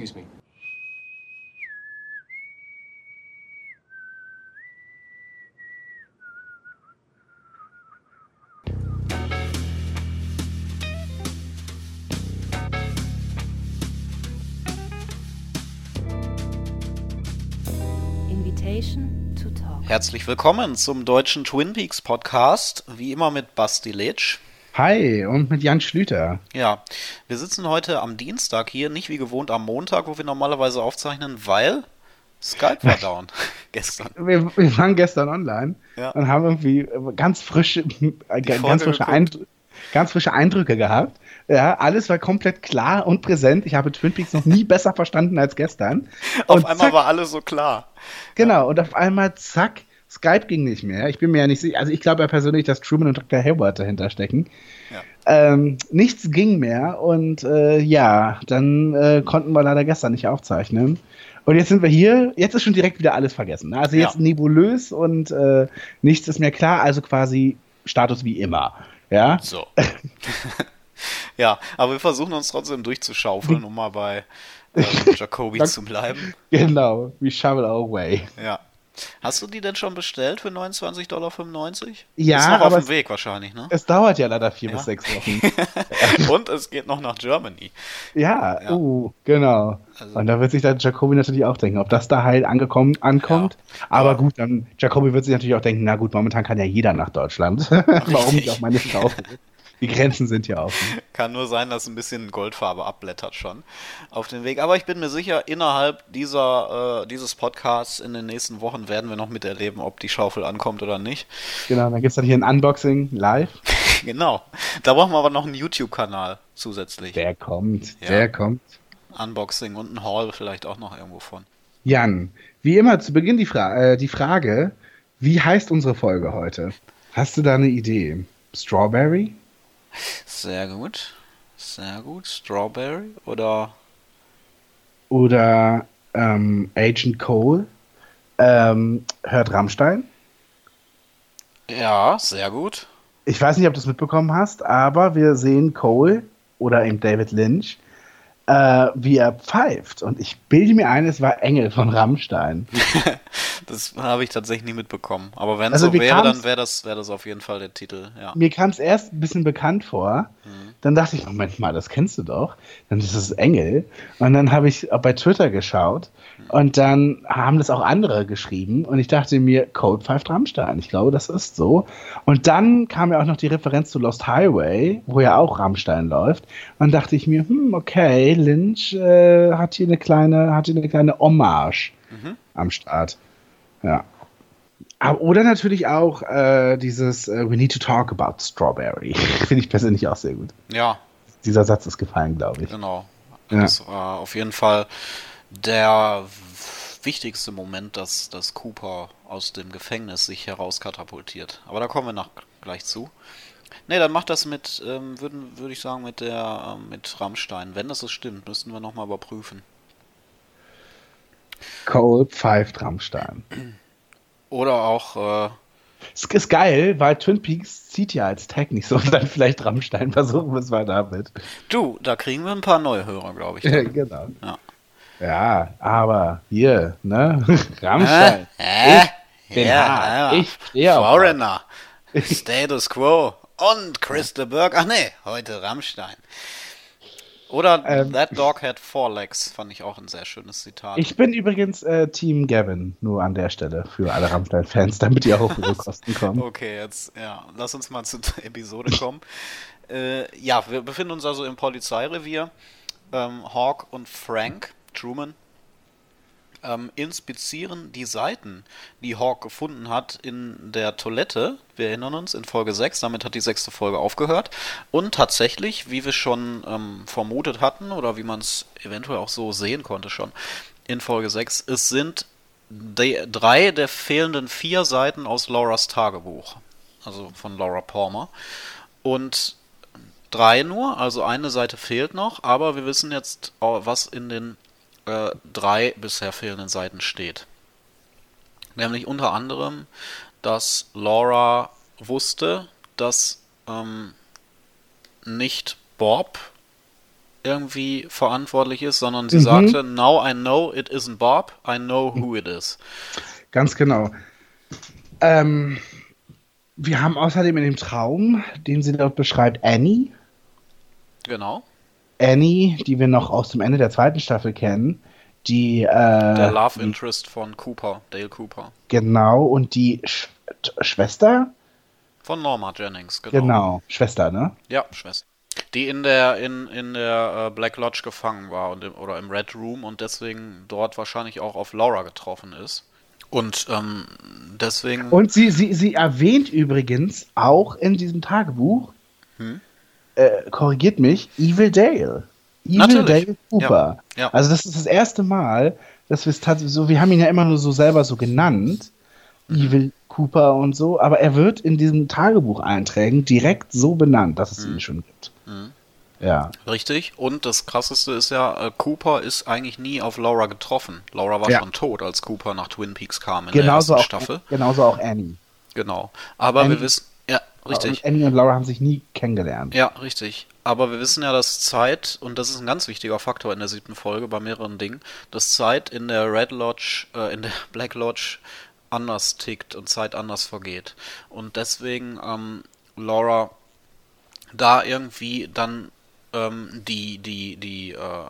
Excuse me. Invitation to Talk. Herzlich willkommen zum deutschen Twin Peaks Podcast, wie immer mit Basti Litsch. Hi, und mit Jan Schlüter. Ja, wir sitzen heute am Dienstag hier, nicht wie gewohnt am Montag, wo wir normalerweise aufzeichnen, weil Skype war down gestern. Wir waren gestern online und haben irgendwie ganz frische Eindrücke gehabt. Ja, alles war komplett klar und präsent. Ich habe Twin Peaks noch nie besser verstanden als gestern. Auf Und einmal zack, war alles so klar. genau, und auf einmal, zack, Skype ging nicht mehr. Ich bin mir ja nicht sicher, also ich glaube ja persönlich, dass Truman und Dr. Hayward dahinter stecken. Ja. Nichts ging mehr und dann konnten wir leider gestern nicht aufzeichnen. Und jetzt sind wir hier, jetzt ist schon direkt wieder alles vergessen. Also jetzt nebulös und nichts ist mehr klar, also quasi Status wie immer. Ja. So. Ja, aber wir versuchen uns trotzdem durchzuschaufeln, um mal bei Jacoby zu bleiben. Genau, we shovel our way. Ja. Hast du die denn schon bestellt für $29,95? Ja, ist noch aber auf dem Weg wahrscheinlich, ne? Es dauert ja leider 4 bis 6 Wochen. Und es geht noch nach Germany. Ja. Genau. Also, und da wird sich dann Jacoby natürlich auch denken, ob das da heil ankommt. Ja. Aber gut, dann Jacoby wird sich natürlich auch denken, na gut, momentan kann ja jeder nach Deutschland. Warum nicht auch meine Frau? Die Grenzen sind ja offen. Kann nur sein, dass ein bisschen Goldfarbe abblättert schon auf den Weg. Aber ich bin mir sicher, innerhalb dieses Podcasts in den nächsten Wochen werden wir noch miterleben, ob die Schaufel ankommt oder nicht. Genau, dann gibt es dann hier ein Unboxing live. Genau. Da brauchen wir aber noch einen YouTube-Kanal zusätzlich. Der kommt. Unboxing und ein Haul vielleicht auch noch irgendwo von. Jan, wie immer zu Beginn die Frage, wie heißt unsere Folge heute? Hast du da eine Idee? Strawberry? Sehr gut. Sehr gut. Strawberry oder Agent Cole? Hört Rammstein? ja, sehr gut. Ich weiß nicht, ob du es mitbekommen hast, aber wir sehen Cole oder eben David Lynch, wie er pfeift. Und ich bilde mir ein, es war Engel von Rammstein. Das habe ich tatsächlich nie mitbekommen. Aber wenn Also so wäre, dann wäre das auf jeden Fall der Titel. Ja. Mir kam es erst ein bisschen bekannt vor. Dann dachte ich, Moment mal, das kennst du doch. Dann ist es Engel. Und dann habe ich bei Twitter geschaut. Und dann haben das auch andere geschrieben. Und ich dachte mir, Code pfeift Rammstein. Ich glaube, das ist so. Und dann kam ja auch noch die Referenz zu Lost Highway, wo ja auch Rammstein läuft. Und dann dachte ich mir, okay, Lynch hat hier eine kleine Hommage am Start. Ja. Oder natürlich auch dieses We need to talk about Strawberry. Finde ich persönlich auch sehr gut. Ja, Dieser Satz ist gefallen, glaube ich. genau. Ja. Das war auf jeden Fall der wichtigste Moment, dass Cooper aus dem Gefängnis sich herauskatapultiert. Aber da kommen wir gleich zu. Ne, dann macht das mit, würde ich sagen, mit Rammstein. Wenn das so stimmt, müssten wir nochmal überprüfen. Cole pfeift Rammstein. Oder auch, Es ist geil, weil Twin Peaks zieht ja als Tag nicht so. Dann vielleicht Rammstein, versuchen wir es mal damit. du, da kriegen wir ein paar neue Hörer, glaube ich. Dann. Genau. Ja. Ja, aber hier, ne? Rammstein. Ich stehe auf Foreigner, Status Quo und Crystal Burke. Ach nee, heute Rammstein. Oder That Dog Had Four Legs, fand ich auch ein sehr schönes Zitat. Ich bin übrigens Team Gavin, nur an der Stelle für alle Rammstein-Fans, damit ihr auch auf ihre Kosten kommt. Okay, jetzt, lass uns mal zur Episode kommen. Wir befinden uns also im Polizeirevier. Hawk und Frank, Truman, inspizieren die Seiten, die Hawk gefunden hat in der Toilette. Wir erinnern uns, in Folge 6, damit hat die 6. Folge aufgehört. Und tatsächlich, wie wir schon vermutet hatten, oder wie man es eventuell auch so sehen konnte schon, in Folge 6, es sind 3 der fehlenden 4 Seiten aus Lauras Tagebuch. Also von Laura Palmer. Und 3 nur, also eine Seite fehlt noch, aber wir wissen jetzt, was in den 3 bisher fehlenden Seiten steht. Nämlich unter anderem, dass Laura wusste, dass nicht Bob irgendwie verantwortlich ist, sondern sie sagte, now I know it isn't Bob, I know who it is. Ganz genau. Wir haben außerdem in dem Traum, den sie dort beschreibt, Annie. Genau. Annie, die wir noch aus dem Ende der zweiten Staffel kennen, der Love Interest von Cooper, Dale Cooper. Genau, und die Schwester? Von Norma Jennings, genau. Genau, Schwester, ne? Ja, Schwester. Die in der Black Lodge gefangen war oder im Red Room und deswegen dort wahrscheinlich auch auf Laura getroffen ist. Und deswegen... Und sie erwähnt übrigens auch in diesem Tagebuch, korrigiert mich, Evil Dale. Evil Dale Cooper. Ja, ja. Also das ist das erste Mal, dass wir es tatsächlich so, wir haben ihn ja immer nur so selber so genannt, Evil Cooper und so, aber er wird in diesen Tagebucheinträgen direkt so benannt, dass es ihn schon gibt. Ja. Richtig. Und das Krasseste ist ja, Cooper ist eigentlich nie auf Laura getroffen. Laura war schon tot, als Cooper nach Twin Peaks kam in der ersten Staffel. Genauso auch Annie. Genau. Aber Annie, wir wissen... Ja, richtig. Und Annie und Laura haben sich nie kennengelernt. Ja, richtig. Aber wir wissen ja, dass Zeit, und das ist ein ganz wichtiger Faktor in der 7. Folge bei mehreren Dingen, dass Zeit in der Red Lodge, in der Black Lodge anders tickt und Zeit anders vergeht. Und deswegen Laura da irgendwie dann die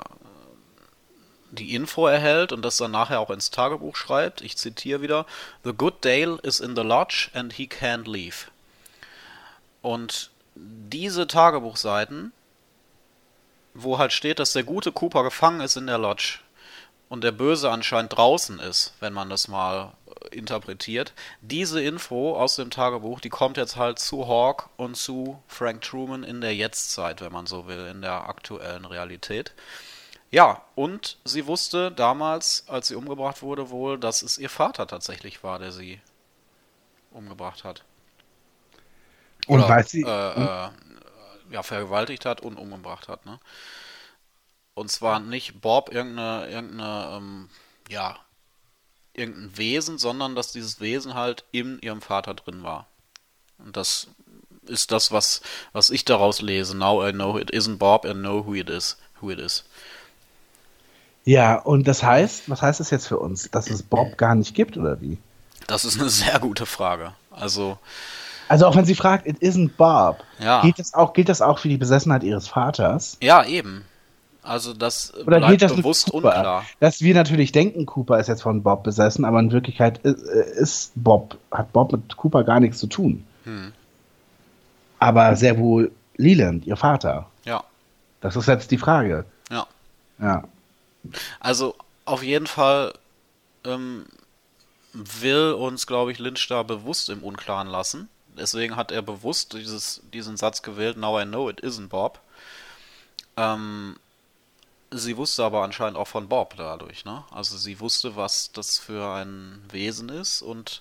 Info erhält und das dann nachher auch ins Tagebuch schreibt. Ich zitiere wieder: "The good Dale is in the lodge and he can't leave." Und diese Tagebuchseiten, wo halt steht, dass der gute Cooper gefangen ist in der Lodge und der Böse anscheinend draußen ist, wenn man das mal interpretiert, diese Info aus dem Tagebuch, die kommt jetzt halt zu Hawk und zu Frank Truman in der Jetztzeit, wenn man so will, in der aktuellen Realität. Ja, und sie wusste damals, als sie umgebracht wurde, wohl, dass es ihr Vater tatsächlich war, der sie umgebracht hat. Und Oder, weiß sie... vergewaltigt hat und umgebracht hat, ne? Und zwar nicht Bob irgendein Wesen, sondern dass dieses Wesen halt in ihrem Vater drin war. Und das ist das, was ich daraus lese. Now I know it isn't Bob, I know who it is. Ja, und das heißt, was heißt das jetzt für uns? Dass es Bob gar nicht gibt, oder wie? Das ist eine sehr gute Frage. Also auch wenn sie fragt, it isn't Bob, ja. gilt das auch für die Besessenheit ihres Vaters? Ja, eben. Also das oder bleibt gilt das bewusst Cooper? Unklar. Dass wir natürlich denken, Cooper ist jetzt von Bob besessen, aber in Wirklichkeit hat Bob mit Cooper gar nichts zu tun. Aber sehr wohl Leland, ihr Vater. Ja. Das ist jetzt die Frage. Ja. Also auf jeden Fall will uns, glaube ich, Lynch da bewusst im Unklaren lassen. Deswegen hat er bewusst diesen Satz gewählt, now I know it isn't Bob. Sie wusste aber anscheinend auch von Bob dadurch, ne? Also sie wusste, was das für ein Wesen ist und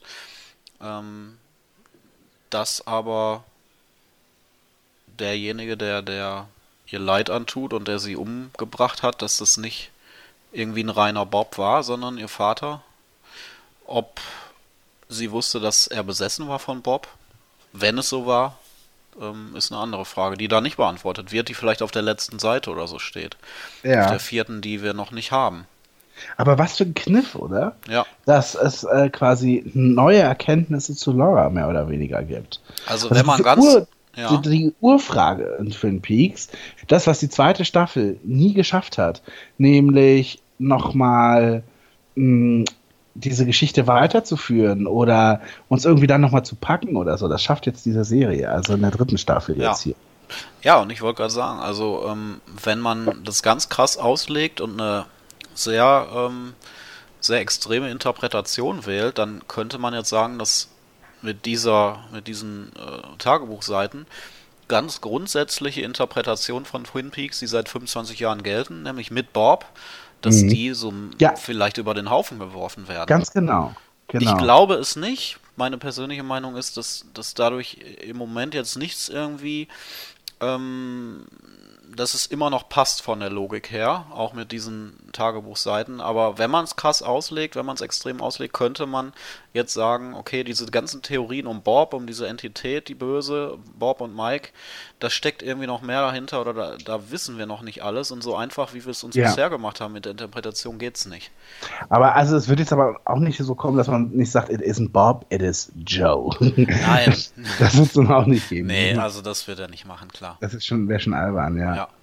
dass aber derjenige, der ihr Leid antut und der sie umgebracht hat, dass das nicht irgendwie ein reiner Bob war, sondern ihr Vater. Ob sie wusste, dass er besessen war von Bob, wenn es so war, ist eine andere Frage, die da nicht beantwortet wird, die vielleicht auf der letzten Seite oder so steht. Ja. Auf der 4., die wir noch nicht haben. Aber was für ein Kniff, oder? Ja. Dass es quasi neue Erkenntnisse zu Laura mehr oder weniger gibt. Also wenn man ganz... Die Urfrage in Twin Peaks, das, was die zweite Staffel nie geschafft hat, nämlich nochmal diese Geschichte weiterzuführen oder uns irgendwie dann nochmal zu packen oder so, das schafft jetzt diese Serie, also in der 3. Staffel jetzt hier. Ja, und ich wollte gerade sagen, also wenn man das ganz krass auslegt und eine sehr, sehr extreme Interpretation wählt, dann könnte man jetzt sagen, dass mit diesen Tagebuchseiten ganz grundsätzliche Interpretation von Twin Peaks, die seit 25 Jahren gelten, nämlich mit Bob, dass die so vielleicht über den Haufen geworfen werden. Ganz genau. Ich glaube es nicht. Meine persönliche Meinung ist, dass dadurch im Moment jetzt nichts irgendwie dass es immer noch passt von der Logik her, auch mit diesen Tagebuchseiten. Aber wenn man es krass auslegt, wenn man es extrem auslegt, könnte man jetzt sagen, okay, diese ganzen Theorien um Bob, um diese Entität, die böse, Bob und Mike, da steckt irgendwie noch mehr dahinter oder da wissen wir noch nicht alles und so einfach, wie wir es uns Ja. bisher gemacht haben mit der Interpretation, geht's nicht. Aber also es wird jetzt aber auch nicht so kommen, dass man nicht sagt, it isn't Bob, it is Joe. Nein. Das wird es dann auch nicht geben. Nee, also das wird er nicht machen, klar. Das ist wäre schon albern, ja. Ja.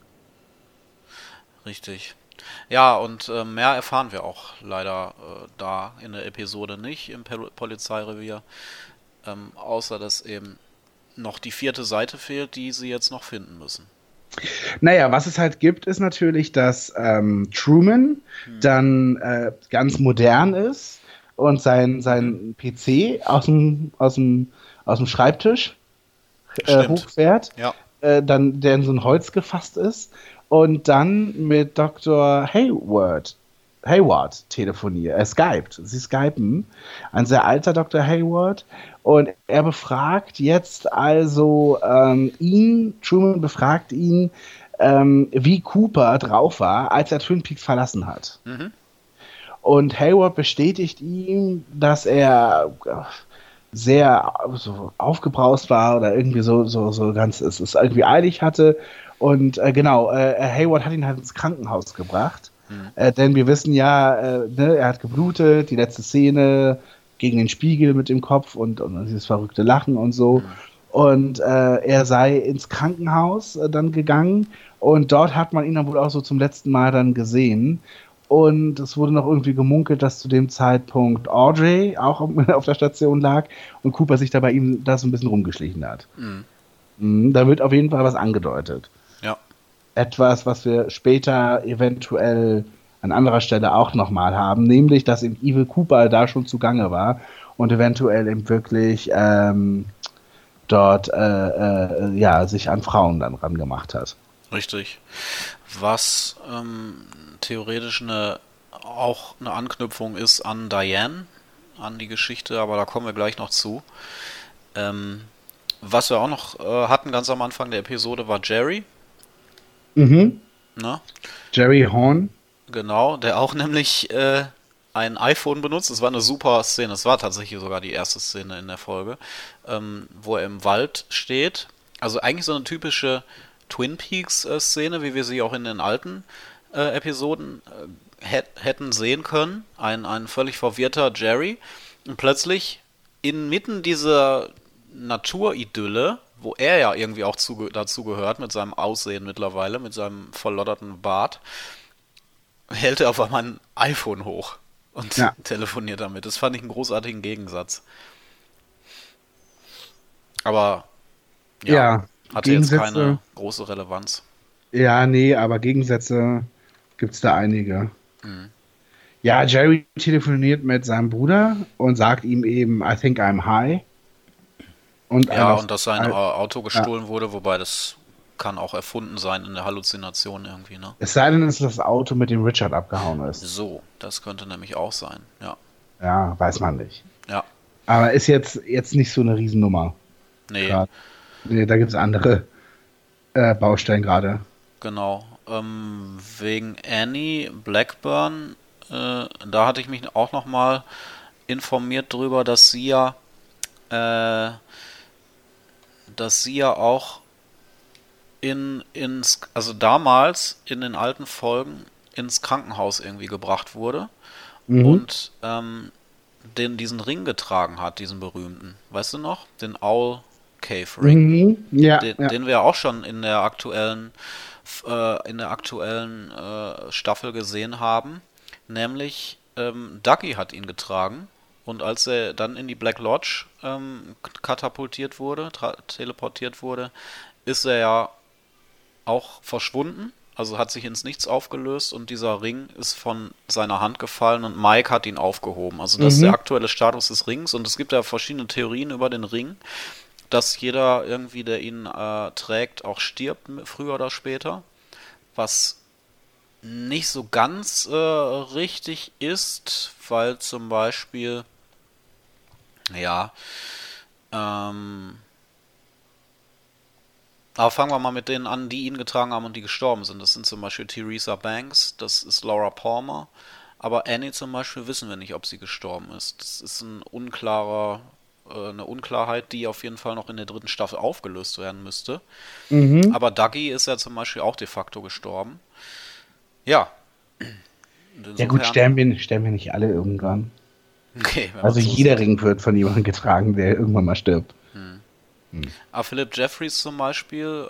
Richtig. Ja, und mehr erfahren wir auch leider da in der Episode nicht im Polizeirevier, außer dass eben noch die 4. Seite fehlt, die sie jetzt noch finden müssen. Naja, was es halt gibt, ist natürlich, dass Truman dann ganz modern ist und sein PC aus dem Schreibtisch Stimmt. hochfährt, Ja. dann der in so ein Holz gefasst ist und dann mit Dr. Hayward telefoniert, skypt. Sie skypen, ein sehr alter Dr. Hayward, und er befragt jetzt also Truman befragt ihn, wie Cooper drauf war, als er Twin Peaks verlassen hat. Mhm. Und Hayward bestätigt ihm, dass er sehr so aufgebraust war oder irgendwie so ganz es irgendwie eilig hatte. Und Hayward hat ihn halt ins Krankenhaus gebracht. Denn wir wissen ja, er hat geblutet, die letzte Szene gegen den Spiegel mit dem Kopf und dieses verrückte Lachen und so. Und er sei ins Krankenhaus dann gegangen und dort hat man ihn dann wohl auch so zum letzten Mal dann gesehen. Und es wurde noch irgendwie gemunkelt, dass zu dem Zeitpunkt Audrey auch auf der Station lag und Cooper sich da bei ihm da so ein bisschen rumgeschlichen hat. Da wird auf jeden Fall was angedeutet. Ja. Etwas, was wir später eventuell an anderer Stelle auch nochmal haben, nämlich, dass eben Evil Cooper da schon zugange war und eventuell eben wirklich dort sich an Frauen dann rangemacht hat. Richtig. Was theoretisch auch eine Anknüpfung ist an Diane, an die Geschichte, aber da kommen wir gleich noch zu. Was wir auch noch hatten ganz am Anfang der Episode war Jerry. Na? Jerry Horn. Genau, der auch nämlich ein iPhone benutzt. Das war eine super Szene. Das war tatsächlich sogar die erste Szene in der Folge, wo er im Wald steht. Also eigentlich so eine typische Twin Peaks Szene, wie wir sie auch in den alten Episoden hätten sehen können. Ein völlig verwirrter Jerry. Und plötzlich inmitten dieser Naturidylle, wo er ja irgendwie auch dazu gehört, mit seinem Aussehen mittlerweile, mit seinem verlodderten Bart, hält er auf einmal ein iPhone hoch und telefoniert damit. Das fand ich einen großartigen Gegensatz. Aber hatte jetzt keine große Relevanz. Ja, nee, aber Gegensätze gibt es da einige. Ja, Jerry telefoniert mit seinem Bruder und sagt ihm eben, I think I'm high. Und dass sein Auto gestohlen wurde, wobei das kann auch erfunden sein in der Halluzination irgendwie, ne? Es sei denn, dass das Auto mit dem Richard abgehauen ist. So, das könnte nämlich auch sein, ja. Ja, weiß man nicht. Ja. Aber ist jetzt nicht so eine Riesennummer. Nee. Grad. Nee, da gibt es andere Baustellen gerade. Genau. Wegen Annie Blackburn, da hatte ich mich auch nochmal informiert drüber, dass sie ja auch also damals in den alten Folgen ins Krankenhaus irgendwie gebracht wurde und diesen Ring getragen hat, diesen berühmten. Weißt du noch? Den Owl Cave Ring. Den wir auch schon in der aktuellen Staffel gesehen haben. Nämlich Dougie hat ihn getragen. Und als er dann in die Black Lodge teleportiert wurde, ist er ja auch verschwunden, also hat sich ins Nichts aufgelöst und dieser Ring ist von seiner Hand gefallen und Mike hat ihn aufgehoben. Also das ist der aktuelle Status des Rings und es gibt ja verschiedene Theorien über den Ring, dass jeder irgendwie, der ihn trägt, auch stirbt, früher oder später, was nicht so ganz richtig ist, weil zum Beispiel Aber fangen wir mal mit denen an, die ihn getragen haben und die gestorben sind. Das sind zum Beispiel Theresa Banks, das ist Laura Palmer. Aber Annie zum Beispiel wissen wir nicht, ob sie gestorben ist. Das ist eine Unklarheit, die auf jeden Fall noch in der 3. Staffel aufgelöst werden müsste. Mhm. Aber Dougie ist ja zum Beispiel auch de facto gestorben. Ja. Ja gut, sterben wir nicht alle irgendwann. Okay, also jeder Ring wird von jemandem getragen, der irgendwann mal stirbt. Aber Philip Jeffries zum Beispiel,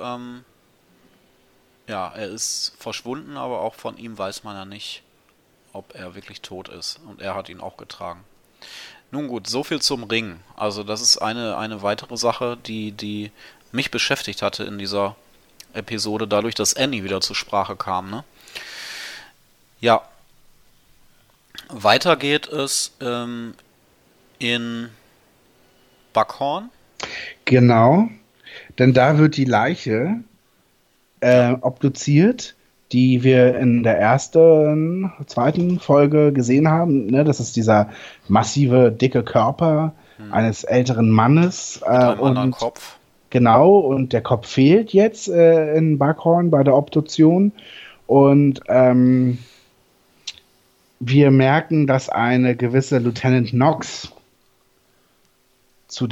ja, er ist verschwunden, aber auch von ihm weiß man ja nicht, ob er wirklich tot ist. Und er hat ihn auch getragen. Nun gut, so viel zum Ring. Also das ist eine weitere Sache, die mich beschäftigt hatte in dieser Episode, dadurch, dass Annie wieder zur Sprache kam, ne? Ja. Weiter geht es in Buckhorn. Genau, denn da wird die Leiche obduziert, die wir in der zweiten Folge gesehen haben. Ne? Das ist dieser massive, dicke Körper eines älteren Mannes. Mit einem anderen Kopf. Genau, und der Kopf fehlt jetzt in Buckhorn bei der Obduktion. Und wir merken, dass eine gewisse Lieutenant Knox zu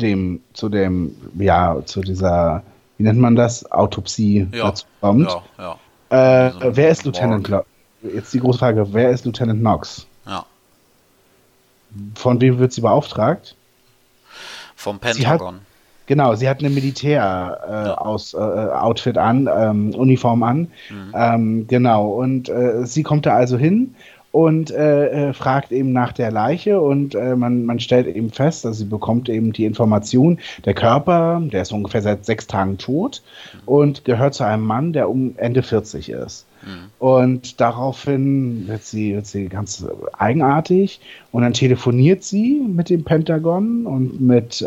dieser, wie nennt man das, Autopsie dazu kommt. Ja. Wer ist Lieutenant Knox? Jetzt die große Frage, wer ist Lieutenant Knox? Ja. Von wem wird sie beauftragt? Vom Pentagon. Sie hat eine Militär-Outfit an, Uniform an. Genau, und sie kommt da also hin und fragt eben nach der Leiche und man stellt eben fest, dass sie bekommt eben die Information, der Körper, der ist ungefähr seit 6 Tagen tot und gehört zu einem Mann, der um Ende 40 ist. Und daraufhin wird sie ganz eigenartig und dann telefoniert sie mit dem Pentagon und mit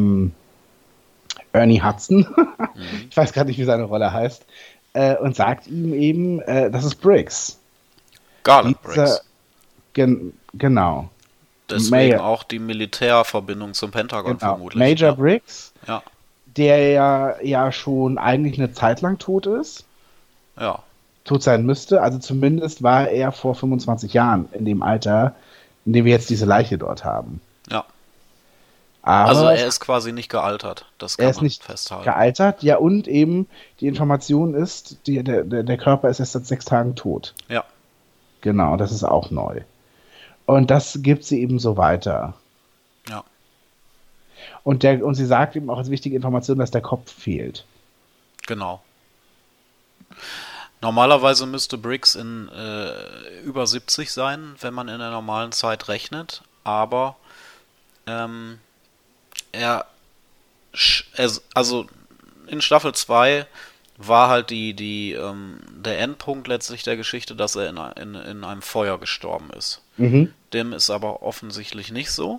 Ernie Hudson, ich weiß gerade nicht, wie seine Rolle heißt, und sagt ihm eben, das ist Briggs. Garland Briggs. Genau. Deswegen auch die Militärverbindung zum Pentagon vermutlich. Major Briggs, ja. Der ja schon eigentlich eine Zeit lang tot ist. Ja. Tot sein müsste. Also zumindest war er vor 25 Jahren in dem Alter, in dem wir jetzt diese Leiche dort haben. Ja. Aber also er ist quasi nicht gealtert. Das kann er ist man nicht festhalten. Gealtert, ja, und eben die Information ist, der Körper ist erst seit 6 Tagen tot. Ja. Genau, das ist auch neu. Und das gibt sie eben so weiter. Ja. Und sie sagt eben auch als wichtige Information, dass der Kopf fehlt. Genau. Normalerweise müsste Briggs in über 70 sein, wenn man in der normalen Zeit rechnet, aber also in Staffel 2 war halt der Endpunkt letztlich der Geschichte, dass er in einem Feuer gestorben ist. Dem ist aber offensichtlich nicht so.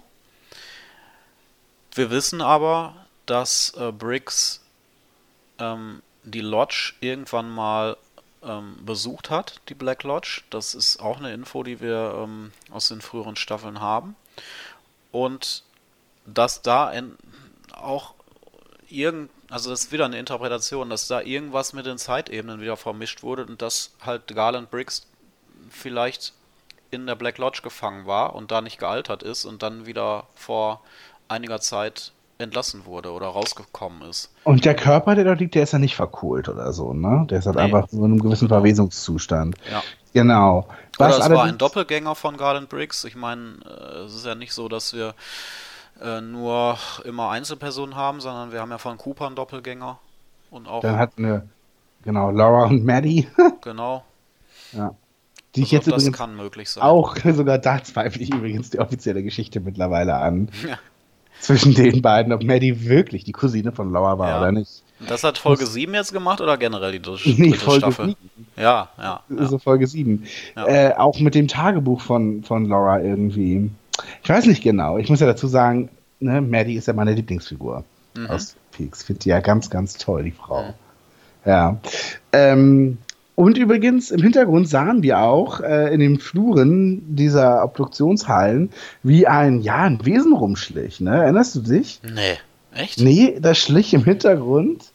Wir wissen aber, dass Briggs die Lodge irgendwann mal besucht hat, die Black Lodge. Das ist auch eine Info, die wir aus den früheren Staffeln haben. Und dass da auch also das ist wieder eine Interpretation, dass da irgendwas mit den Zeitebenen wieder vermischt wurde und dass halt Garland Briggs vielleicht in der Black Lodge gefangen war und da nicht gealtert ist und dann wieder vor einiger Zeit entlassen wurde oder rausgekommen ist. Und der Körper, der dort liegt, der ist ja nicht verkohlt oder so, ne? Der ist halt einfach so in einem gewissen Verwesungszustand. Ja. Genau. Oder es war ein Doppelgänger von Garland Briggs. Ich meine, es ist ja nicht so, dass wir nur immer Einzelpersonen haben, sondern wir haben ja von Cooper einen Doppelgänger. Und auch. Dann hatten wir, Laura und Maddie. Genau. Ja. Die ich jetzt das übrigens kann möglich sein. Auch, sogar da zweifle ich übrigens die offizielle Geschichte mittlerweile an. Ja. Zwischen den beiden, ob Maddie wirklich die Cousine von Laura war oder nicht. Das hat Folge 7 jetzt gemacht oder generell die dritte Folge Staffel? 7. Ja. So Folge 7. Ja. Auch mit dem Tagebuch von Laura irgendwie. Ich weiß nicht genau. Ich muss ja dazu sagen, ne, Maddie ist ja meine Lieblingsfigur aus Peaks. Finde die ja ganz, ganz toll, die Frau. Ja. Und übrigens, im Hintergrund sahen wir auch in den Fluren dieser Obduktionshallen, wie ein Wesen rumschlich. Ne? Erinnerst du dich? Nee. Echt? Nee, da schlich im Hintergrund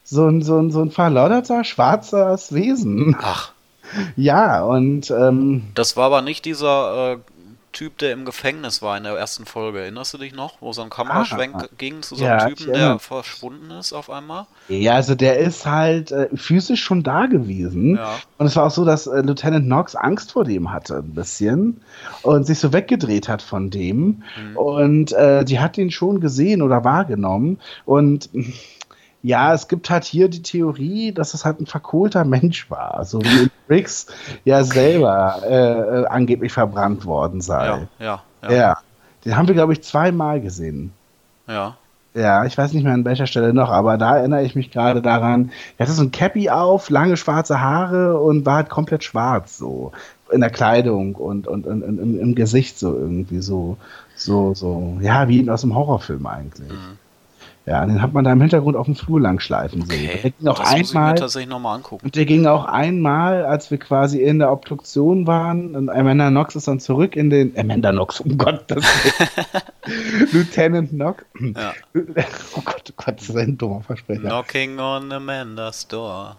so ein verlodderter, schwarzes Wesen. Ach, Ja, und das war aber nicht dieser Typ, der im Gefängnis war in der ersten Folge. Erinnerst du dich noch? Wo so ein Kameraschwenk ging zu so einem ja, ich Typen, erinnere der verschwunden ist auf einmal? ja, also der ist halt physisch schon da gewesen. Ja. Und es war auch so, dass Lieutenant Knox Angst vor dem hatte, ein bisschen. Und sich so weggedreht hat von dem. Und die hat ihn schon gesehen oder wahrgenommen. Und ja, es gibt halt hier die Theorie, dass es halt ein verkohlter Mensch war. So wie Briggs ja selber angeblich verbrannt worden sei. Ja, den haben wir, glaube ich, 2-mal gesehen. Ja. Ja, ich weiß nicht mehr an welcher Stelle noch, aber da erinnere ich mich gerade daran. Er hatte so ein Cappy auf, lange schwarze Haare und war halt komplett schwarz, so in der Kleidung und im Gesicht so irgendwie so, ja, wie aus einem Horrorfilm eigentlich. Ja, den hat man da im Hintergrund auf dem Flur lang schleifen sehen. Okay, Der ging auch das muss ich mir einmal, tatsächlich nochmal angucken. und der ging auch einmal, als wir quasi in der Obduktion waren, und Amanda Knox ist dann zurück in den, Amanda Knox, um Gottes Willen, Lieutenant Knox, Ja. oh Gott, das ist ein dummer Versprecher. Knocking on Amanda's door.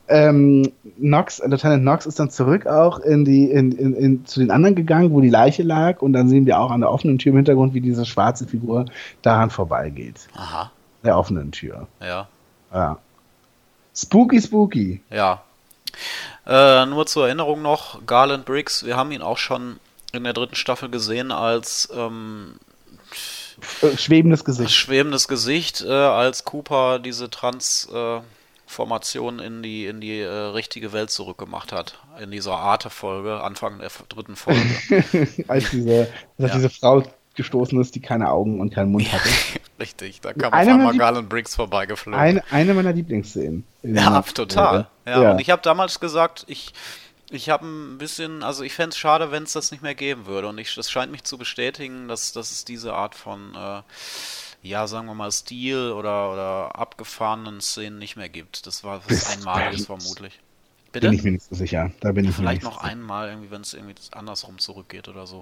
Lieutenant Knox ist dann zurück auch zu den anderen gegangen, wo die Leiche lag, und dann sehen wir auch an der offenen Tür im Hintergrund, wie diese schwarze Figur daran vorbeigeht. Aha, Der offenen Tür. ja. Ja. Spooky. Ja. Nur zur Erinnerung noch, Garland Briggs, wir haben ihn auch schon in der 3. Staffel gesehen als Schwebendes Gesicht. schwebendes Gesicht, als Cooper diese Transformation in die richtige Welt zurückgemacht hat. In dieser Arte-Folge, Anfang der 3. Folge. Als diese Frau gestoßen ist, die keine Augen und keinen Mund hatte. Richtig, da kam auf Eine einmal meiner Garland Briggs vorbeigeflogen. Eine meiner Lieblingsszenen. Ja, total. Ja, Ja. und ich habe damals gesagt, ich habe ein bisschen, also ich fände es schade, wenn es das nicht mehr geben würde. Und das scheint mich zu bestätigen, dass es diese Art von, ja, sagen wir mal, Stil oder abgefahrenen Szenen nicht mehr gibt. Das war was Einmaliges vermutlich. Bitte? Bin ich mir nicht so sicher. Da bin ich mir Vielleicht nicht noch so sicher. einmal, irgendwie, wenn es irgendwie andersrum zurückgeht oder so.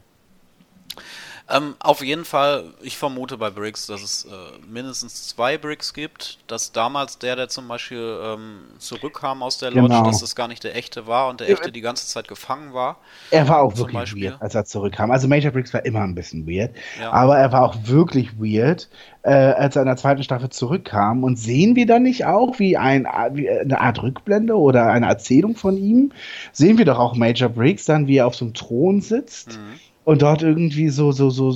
Auf jeden Fall, ich vermute bei Briggs, dass es mindestens 2 Briggs gibt, dass damals der zum Beispiel zurückkam aus der Lodge, Genau. dass es gar nicht der echte war und der echte die ganze Zeit gefangen war. Er war auch Zum wirklich Beispiel. weird, als er zurückkam. Also Major Briggs war immer ein bisschen weird, Ja. aber er war auch wirklich weird, als er in der 2. Staffel zurückkam. Und sehen wir dann nicht auch wie eine Art Rückblende oder eine Erzählung von ihm? Sehen wir doch auch Major Briggs dann, wie er auf so einem Thron sitzt und dort irgendwie so,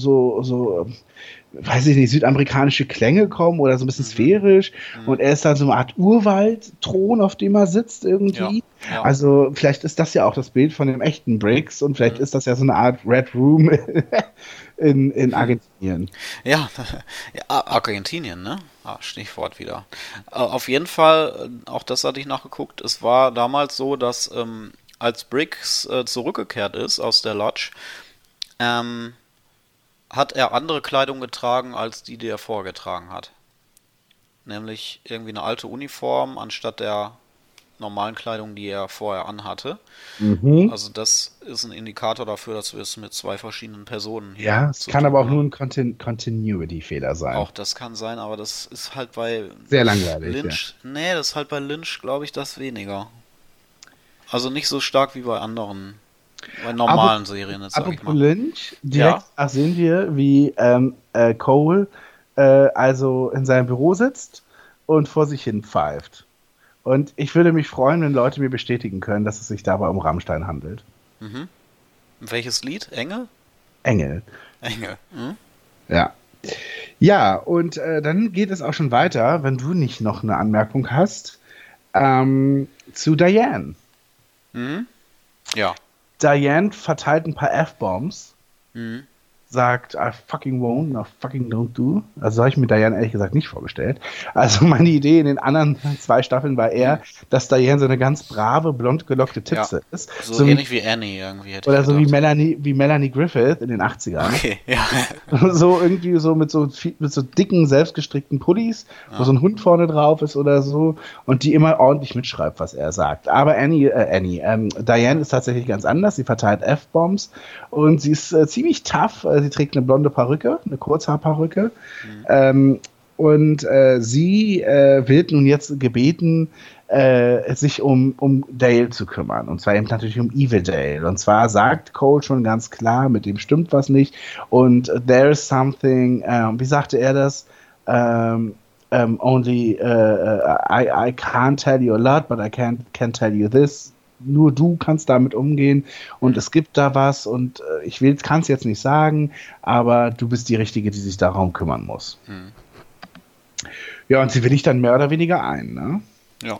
weiß ich nicht, südamerikanische Klänge kommen oder so ein bisschen sphärisch. Und er ist dann so eine Art Urwaldthron, auf dem er sitzt irgendwie. Ja. Also vielleicht ist das ja auch das Bild von dem echten Briggs und vielleicht ist das ja so eine Art Red Room in Argentinien. Ja, ja, Argentinien, ne? Stichwort wieder. Auf jeden Fall, auch das hatte ich nachgeguckt, es war damals so, dass als Briggs zurückgekehrt ist aus der Lodge, hat er andere Kleidung getragen, als die er vorgetragen hat. Nämlich irgendwie eine alte Uniform anstatt der normalen Kleidung, die er vorher anhatte. Also das ist ein Indikator dafür, dass wir es mit 2 verschiedenen Personen hier Ja, es zu kann tun aber auch haben. nur ein Continuity-Fehler sein. Auch das kann sein, aber das ist halt bei Sehr langweilig. Lynch. Nee, das ist halt bei Lynch, glaube ich, das weniger. Also nicht so stark wie bei anderen, bei normalen Serien, jetzt sag ich Apropos mal. Lynch, direkt sehen wir, wie Cole also in seinem Büro sitzt und vor sich hin pfeift. Und ich würde mich freuen, wenn Leute mir bestätigen können, dass es sich dabei um Rammstein handelt. Welches Lied? Engel? Engel. Engel. Hm? Ja. Ja, und dann geht es auch schon weiter, wenn du nicht noch eine Anmerkung hast, zu Diane. Ja. Diane verteilt ein paar F-Bombs, Mhm. sagt I fucking won't, I fucking don't do. Also so habe ich mir Diane ehrlich gesagt nicht vorgestellt. Also meine Idee in den anderen 2 Staffeln war eher, dass Diane so eine ganz brave, blond gelockte Titze ist. So ähnlich wie Annie irgendwie hätte Oder ich so wie gedacht. Melanie Griffith in den 80ern. Okay, ja. So irgendwie so mit so dicken, selbstgestrickten Pullis, wo so ein Hund vorne drauf ist oder so und die immer ordentlich mitschreibt, was er sagt. Aber Diane ist tatsächlich ganz anders. Sie verteilt F-Bombs und sie ist ziemlich tough. Sie trägt eine blonde Perücke, eine Kurzhaarperücke. und sie wird nun jetzt gebeten, sich um Dale zu kümmern. Und zwar eben natürlich um Evil Dale. Und zwar sagt Cole schon ganz klar, mit dem stimmt was nicht. Und there is something, wie sagte er das? Only I can't tell you a lot, but I can tell you this. Nur du kannst damit umgehen und es gibt da was und ich kann es jetzt nicht sagen, aber du bist die Richtige, die sich darum kümmern muss. Ja, und sie willigt dann mehr oder weniger ein, ne? Ja.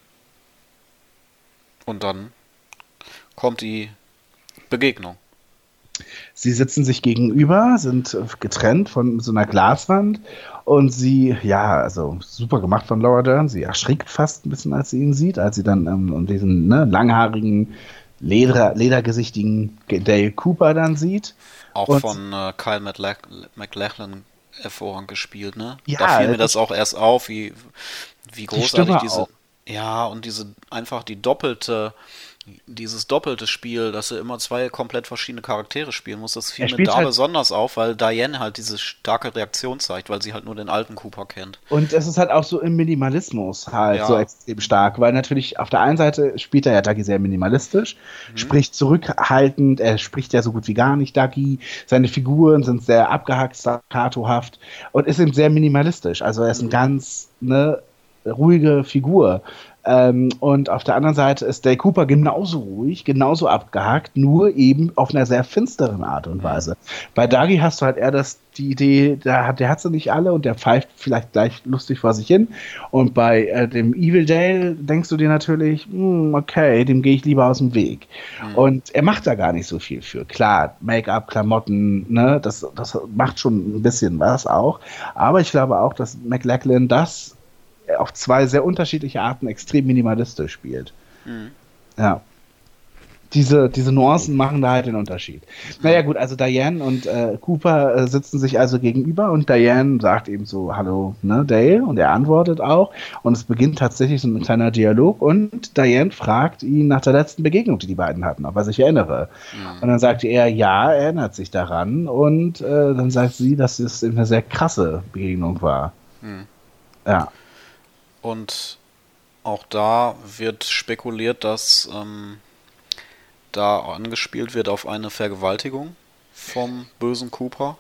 Und dann kommt die Begegnung. Sie sitzen sich gegenüber, sind getrennt von so einer Glaswand und sie, ja, also super gemacht von Laura Dern, sie erschrickt fast ein bisschen, als sie ihn sieht, als sie dann diesen langhaarigen, ledergesichtigen Dale Cooper dann sieht. Auch und von Kyle MacLachlan hervorragend gespielt, ne? Ja, da fiel mir das auch erst auf, wie großartig diese... auch. Ja, und dieses doppelte Spiel, dass er immer zwei komplett verschiedene Charaktere spielen muss, das fiel mir da halt besonders auf, weil Diane halt diese starke Reaktion zeigt, weil sie halt nur den alten Cooper kennt. Und es ist halt auch so im Minimalismus halt so extrem stark, weil natürlich auf der einen Seite spielt er ja Dougie sehr minimalistisch, spricht zurückhaltend, er spricht ja so gut wie gar nicht Dougie, seine Figuren sind sehr abgehackt, staccatohaft und ist eben sehr minimalistisch, also er ist ein ganz, ruhige Figur. Und auf der anderen Seite ist Dale Cooper genauso ruhig, genauso abgehakt, nur eben auf einer sehr finsteren Art und Weise. Bei Dougie hast du halt eher die Idee, der hat sie nicht alle und der pfeift vielleicht gleich lustig vor sich hin. Und bei dem Evil Dale denkst du dir natürlich, okay, dem gehe ich lieber aus dem Weg. Und er macht da gar nicht so viel für. Klar, Make-up, Klamotten, ne, das macht schon ein bisschen was auch. Aber ich glaube auch, dass MacLachlan das auf zwei sehr unterschiedliche Arten extrem minimalistisch spielt. Ja. Diese Nuancen machen da halt den Unterschied. Naja gut, also Diane und Cooper sitzen sich also gegenüber und Diane sagt eben so, hallo, ne, Dale? Und er antwortet auch und es beginnt tatsächlich so ein kleiner Dialog und Diane fragt ihn nach der letzten Begegnung, die beiden hatten, ob er sich erinnere. Und dann sagte er, ja, er erinnert sich daran und dann sagt sie, dass es eine sehr krasse Begegnung war. Ja. Und auch da wird spekuliert, dass da angespielt wird auf eine Vergewaltigung vom bösen Cooper.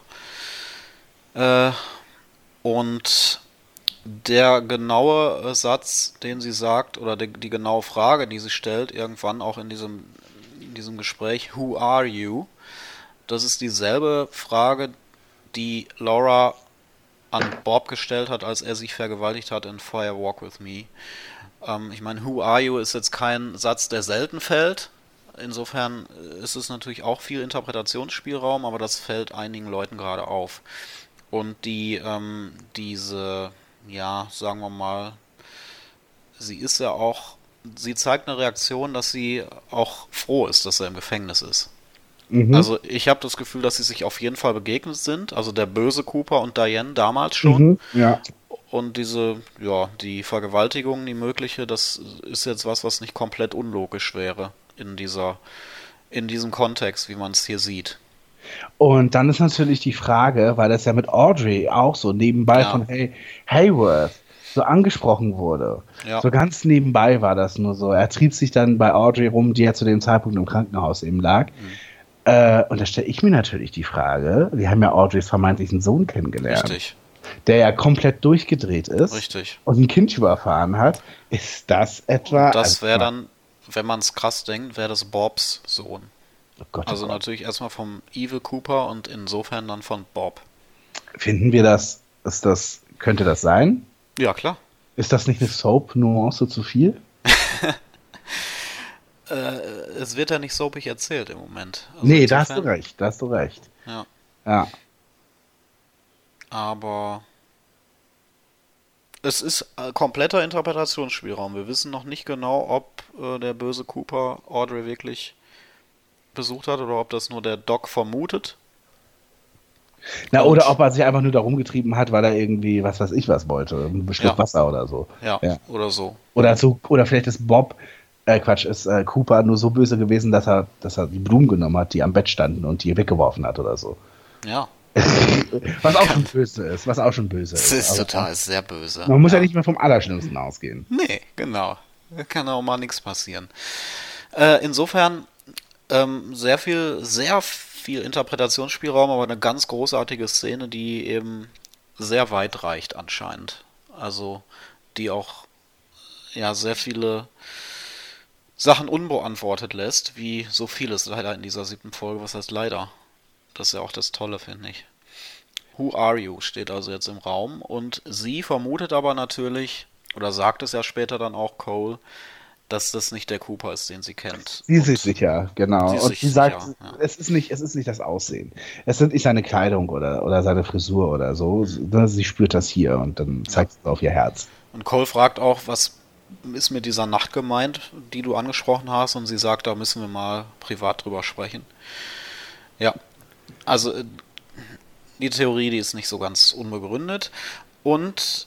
Und der genaue Satz, den sie sagt, oder die genaue Frage, die sie stellt, irgendwann auch in diesem Gespräch, Who are you? Das ist dieselbe Frage, die Laura an Bob gestellt hat, als er sich vergewaltigt hat in Fire Walk With Me. Ich meine, Who are you ist jetzt kein Satz, der selten fällt. Insofern ist es natürlich auch viel Interpretationsspielraum, aber das fällt einigen Leuten gerade auf. Und diese, ja, sagen wir mal, sie zeigt eine Reaktion, dass sie auch froh ist, dass er im Gefängnis ist. Also ich habe das Gefühl, dass sie sich auf jeden Fall begegnet sind. Also der böse Cooper und Diane damals schon. Ja. Und die Vergewaltigung, die mögliche, das ist jetzt was nicht komplett unlogisch wäre in diesem Kontext, wie man es hier sieht. Und dann ist natürlich die Frage, weil das ja mit Audrey auch so nebenbei von Hayworth so angesprochen wurde. Ja. So ganz nebenbei war das nur so. Er trieb sich dann bei Audrey rum, die ja zu dem Zeitpunkt im Krankenhaus eben lag. Und da stelle ich mir natürlich die Frage, wir haben ja Audreys vermeintlichen Sohn kennengelernt. Richtig. Der ja komplett durchgedreht ist. Richtig. Und ein Kind überfahren hat. Ist das etwa... Und das wäre dann, wenn man es krass denkt, wäre das Bobs Sohn. Oh Gott, also natürlich erstmal vom Evil Cooper und insofern dann von Bob. Finden wir das, könnte das sein? Ja, klar. Ist das nicht eine Soap-Nuance zu viel? Es wird ja nicht soapig erzählt im Moment. Also nee, da hast du recht. Ja. Aber es ist kompletter Interpretationsspielraum. Wir wissen noch nicht genau, ob der böse Cooper Audrey wirklich besucht hat oder ob das nur der Doc vermutet. Oder ob er sich einfach nur da rumgetrieben hat, weil er irgendwie, was weiß ich, was wollte. Ein Schluck Wasser oder so. Ja, oder so. Oder vielleicht ist Cooper nur so böse gewesen, dass er die Blumen genommen hat, die am Bett standen und die weggeworfen hat oder so. Ja. Was auch schon böse ist, was auch schon böse Es ist. ist Aber total sehr böse. man muss ja nicht mehr vom Allerschlimmsten ausgehen. Nee, genau. Da kann auch mal nichts passieren. Insofern sehr viel Interpretationsspielraum, aber eine ganz großartige Szene, die eben sehr weit reicht anscheinend. Also die auch ja sehr viele Sachen unbeantwortet lässt, wie so vieles leider in dieser 7. Folge. Was heißt leider? Das ist ja auch das Tolle, finde ich. Who are you? Steht also jetzt im Raum und sie vermutet aber natürlich, oder sagt es ja später dann auch Cole, dass das nicht der Cooper ist, den sie kennt. Sie ist sich sicher, genau. Sie ist Und sich sie sagt, sicher, ja. es ist nicht das Aussehen. Es sind nicht seine Kleidung oder seine Frisur oder so. Sie spürt das hier und dann zeigt es auf ihr Herz. Und Cole fragt auch, was ist mit dieser Nacht gemeint, die du angesprochen hast, und sie sagt, da müssen wir mal privat drüber sprechen. Ja, also die Theorie, die ist nicht so ganz unbegründet. Und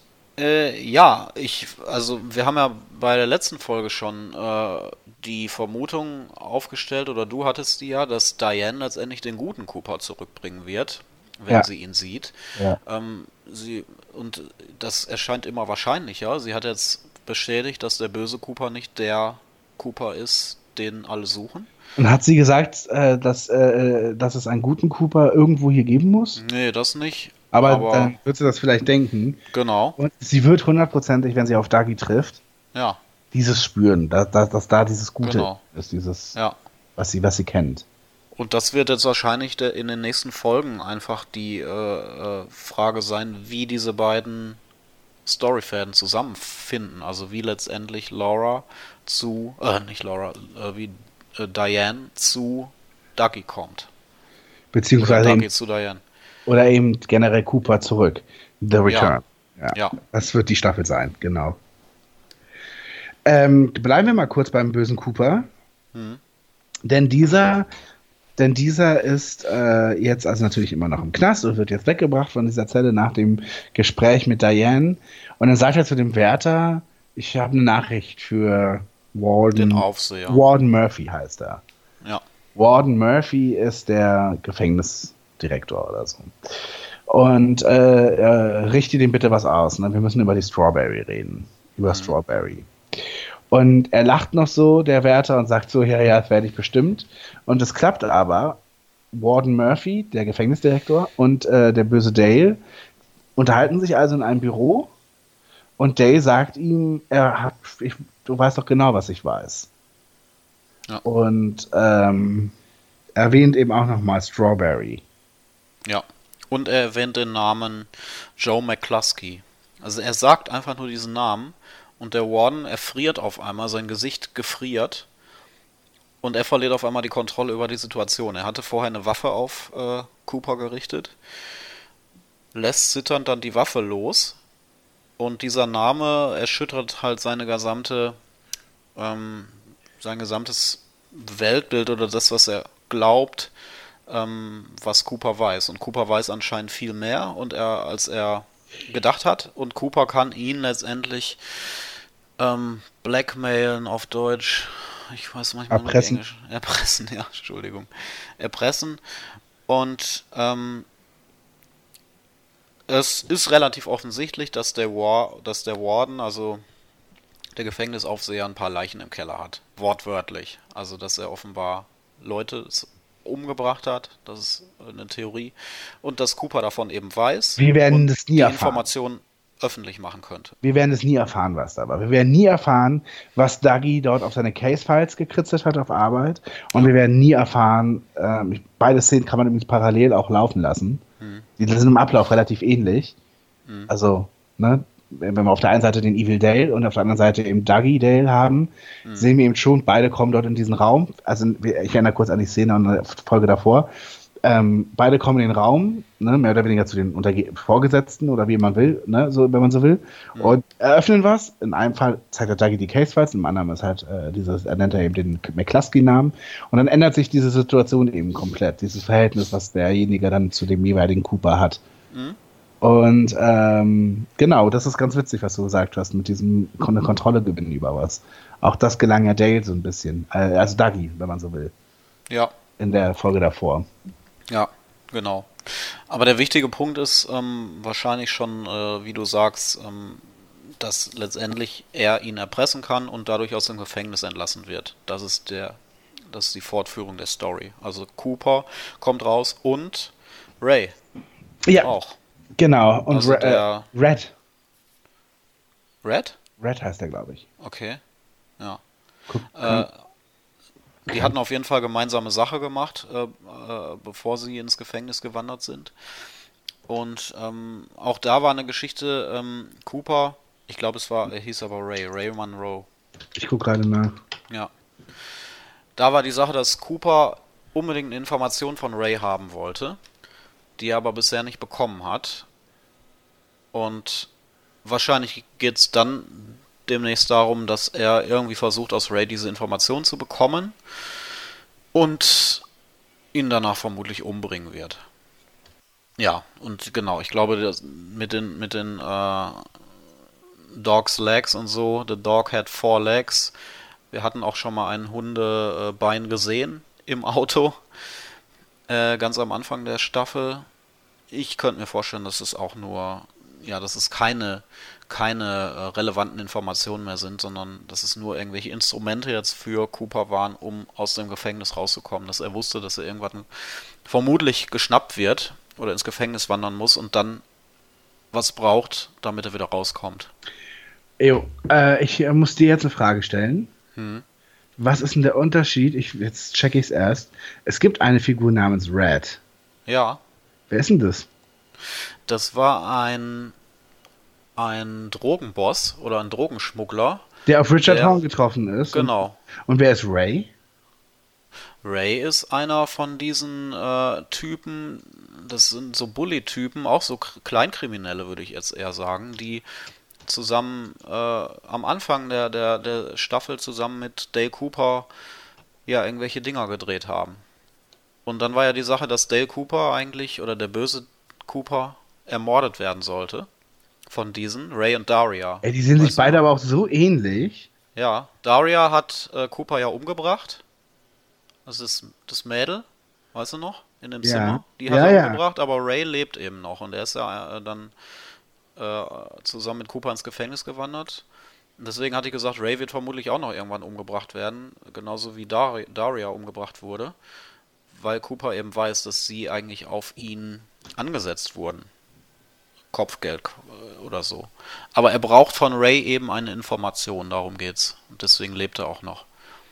also wir haben ja bei der letzten Folge schon die Vermutung aufgestellt, oder du hattest die ja, dass Diane letztendlich den guten Cooper zurückbringen wird, wenn sie ihn sieht. Ja. Und das erscheint immer wahrscheinlicher. Sie hat jetzt bestätigt, dass der böse Cooper nicht der Cooper ist, den alle suchen. Und hat sie gesagt, dass es einen guten Cooper irgendwo hier geben muss? Nee, das nicht. Aber dann wird sie das vielleicht denken. Genau. Und sie wird hundertprozentig, wenn sie auf Dagi trifft, Ja. dieses spüren, dass da dieses Gute Genau. ist, dieses, Ja. was sie kennt. Und das wird jetzt wahrscheinlich in den nächsten Folgen einfach die Frage sein, wie diese beiden Storyfäden zusammenfinden. Also wie letztendlich wie Diane zu Dougie kommt. Beziehungsweise Dougie zu Diane. oder eben generell Cooper zurück. The Return. Ja. Das wird die Staffel sein, genau. Bleiben wir mal kurz beim bösen Cooper. Denn dieser ist jetzt also natürlich immer noch im Knast und wird jetzt weggebracht von dieser Zelle nach dem Gespräch mit Diane. Und dann sagt er zu dem Wärter, ich habe eine Nachricht für Warden. Den Aufseher. Warden Murphy heißt er. Ja. Warden Murphy ist der Gefängnisdirektor oder so. Und richte dem bitte was aus. Ne? Wir müssen über die Strawberry reden. Über Strawberry. Und er lacht noch so, der Wärter, und sagt so, ja, das werde ich bestimmt. Und es klappt aber. Warden Murphy, der Gefängnisdirektor, und der böse Dale unterhalten sich also in einem Büro. Und Dale sagt ihm, du weißt doch genau, was ich weiß. Ja. Und erwähnt eben auch nochmal Strawberry. Ja. Und er erwähnt den Namen Joe McCluskey. Also er sagt einfach nur diesen Namen und der Warden erfriert auf einmal, sein Gesicht gefriert und er verliert auf einmal die Kontrolle über die Situation. Er hatte vorher eine Waffe auf Cooper gerichtet, lässt zitternd dann die Waffe los und dieser Name erschüttert halt sein gesamtes Weltbild oder das, was er glaubt, was Cooper weiß. Und Cooper weiß anscheinend viel mehr als er gedacht hat. Und Cooper kann ihn letztendlich blackmailen auf Deutsch. Ich weiß manchmal Erpressen. nur Englisch. Erpressen, ja, Entschuldigung. Erpressen. Und es ist relativ offensichtlich, dass der Warden, also der Gefängnisaufseher, ein paar Leichen im Keller hat. Wortwörtlich. Also, dass er offenbar Leute umgebracht hat. Das ist eine Theorie. Und dass Cooper davon eben weiß. Wir werden und das nie die erfahren. Information öffentlich machen könnte. Wir werden es nie erfahren, was da war. Wir werden nie erfahren, was Dougie dort auf seine Case-Files gekritzelt hat auf Arbeit. Und wir werden nie erfahren, beide Szenen kann man übrigens parallel auch laufen lassen. Die sind im Ablauf relativ ähnlich. Also, ne, wenn wir auf der einen Seite den Evil Dale und auf der anderen Seite eben Dougie Dale haben, sehen wir eben schon, beide kommen dort in diesen Raum. Also ich erinnere kurz an die Szene und eine Folge davor. Beide kommen in den Raum, ne, mehr oder weniger zu den Vorgesetzten oder wie man will, ne, so, wenn man so will, und eröffnen was. In einem Fall zeigt der Dougie die Case-Files, im anderen ist halt er nennt eben den McCluskey-Namen. Und dann ändert sich diese Situation eben komplett, dieses Verhältnis, was derjenige dann zu dem jeweiligen Cooper hat. Und genau, das ist ganz witzig, was du gesagt hast, mit diesem eine Kontrolle gewinnen über was. Auch das gelang ja Dale so ein bisschen, also Dougie, wenn man so will, Ja. in der Folge davor. Ja, genau. Aber der wichtige Punkt ist wahrscheinlich schon, wie du sagst, dass letztendlich er ihn erpressen kann und dadurch aus dem Gefängnis entlassen wird. Das ist die Fortführung der Story. Also Cooper kommt raus und Ray Ja, auch. genau. Und Also der Red. Red? Red heißt er, glaube ich. Okay, ja. Guck, Die hatten auf jeden Fall gemeinsame Sache gemacht, bevor sie ins Gefängnis gewandert sind. Und auch da war eine Geschichte, Cooper, ich glaube er hieß aber Ray Monroe. ich gucke gerade nach. Ja. Da war die Sache, dass Cooper unbedingt eine Information von Ray haben wollte, die er aber bisher nicht bekommen hat. Und wahrscheinlich geht es dann demnächst darum, dass er irgendwie versucht, aus Ray diese Information zu bekommen und ihn danach vermutlich umbringen wird. Ja, und genau, ich glaube, mit den Dog's Legs und so, the dog had 4 legs. Wir hatten auch schon mal ein Hundebein gesehen im Auto, ganz am Anfang der Staffel. Ich könnte mir vorstellen, dass es auch nur, ja, dass es keine relevanten Informationen mehr sind, sondern dass es nur irgendwelche Instrumente jetzt für Cooper waren, um aus dem Gefängnis rauszukommen. Dass er wusste, dass er irgendwann vermutlich geschnappt wird oder ins Gefängnis wandern muss und dann was braucht, damit er wieder rauskommt. Jo, ich muss dir jetzt eine Frage stellen. Was ist denn der Unterschied? Jetzt checke ich es erst. Es gibt eine Figur namens Red. Ja, Wer ist denn das? das war ein Drogenboss oder ein Drogenschmuggler. Der auf Richard Der- Horn getroffen ist. Genau. Und wer ist Ray? Ray ist einer von diesen Typen, das sind so Bully-Typen, auch so Kleinkriminelle, würde ich jetzt eher sagen, die zusammen am Anfang der Staffel zusammen mit Dale Cooper ja irgendwelche Dinger gedreht haben. Und dann war ja die Sache, dass Dale Cooper eigentlich, oder der böse Cooper, ermordet werden sollte von diesen, Ray und Daria. Ey, die sehen sich Weißt du beide noch? aber auch so ähnlich. Ja, Daria hat Cooper ja umgebracht. Das ist das Mädel, weißt du noch? In dem Ja. Zimmer. Die hat Ja, er ja. umgebracht, aber Ray lebt eben noch. Und er ist ja dann zusammen mit Cooper ins Gefängnis gewandert. Und deswegen hatte ich gesagt, Ray wird vermutlich auch noch irgendwann umgebracht werden. Genauso wie Daria umgebracht wurde. Weil Cooper eben weiß, dass sie eigentlich auf ihn angesetzt wurden. Kopfgeld oder so. Aber er braucht von Ray eben eine Information, darum geht's. Und deswegen lebt er auch noch.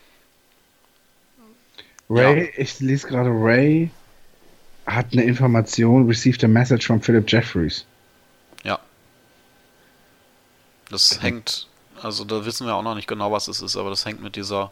Ray, ich lese gerade, Ray hat eine Information, received a message from Philip Jeffries. Ja. Das hängt, also da wissen wir auch noch nicht genau, was es ist, aber das hängt mit dieser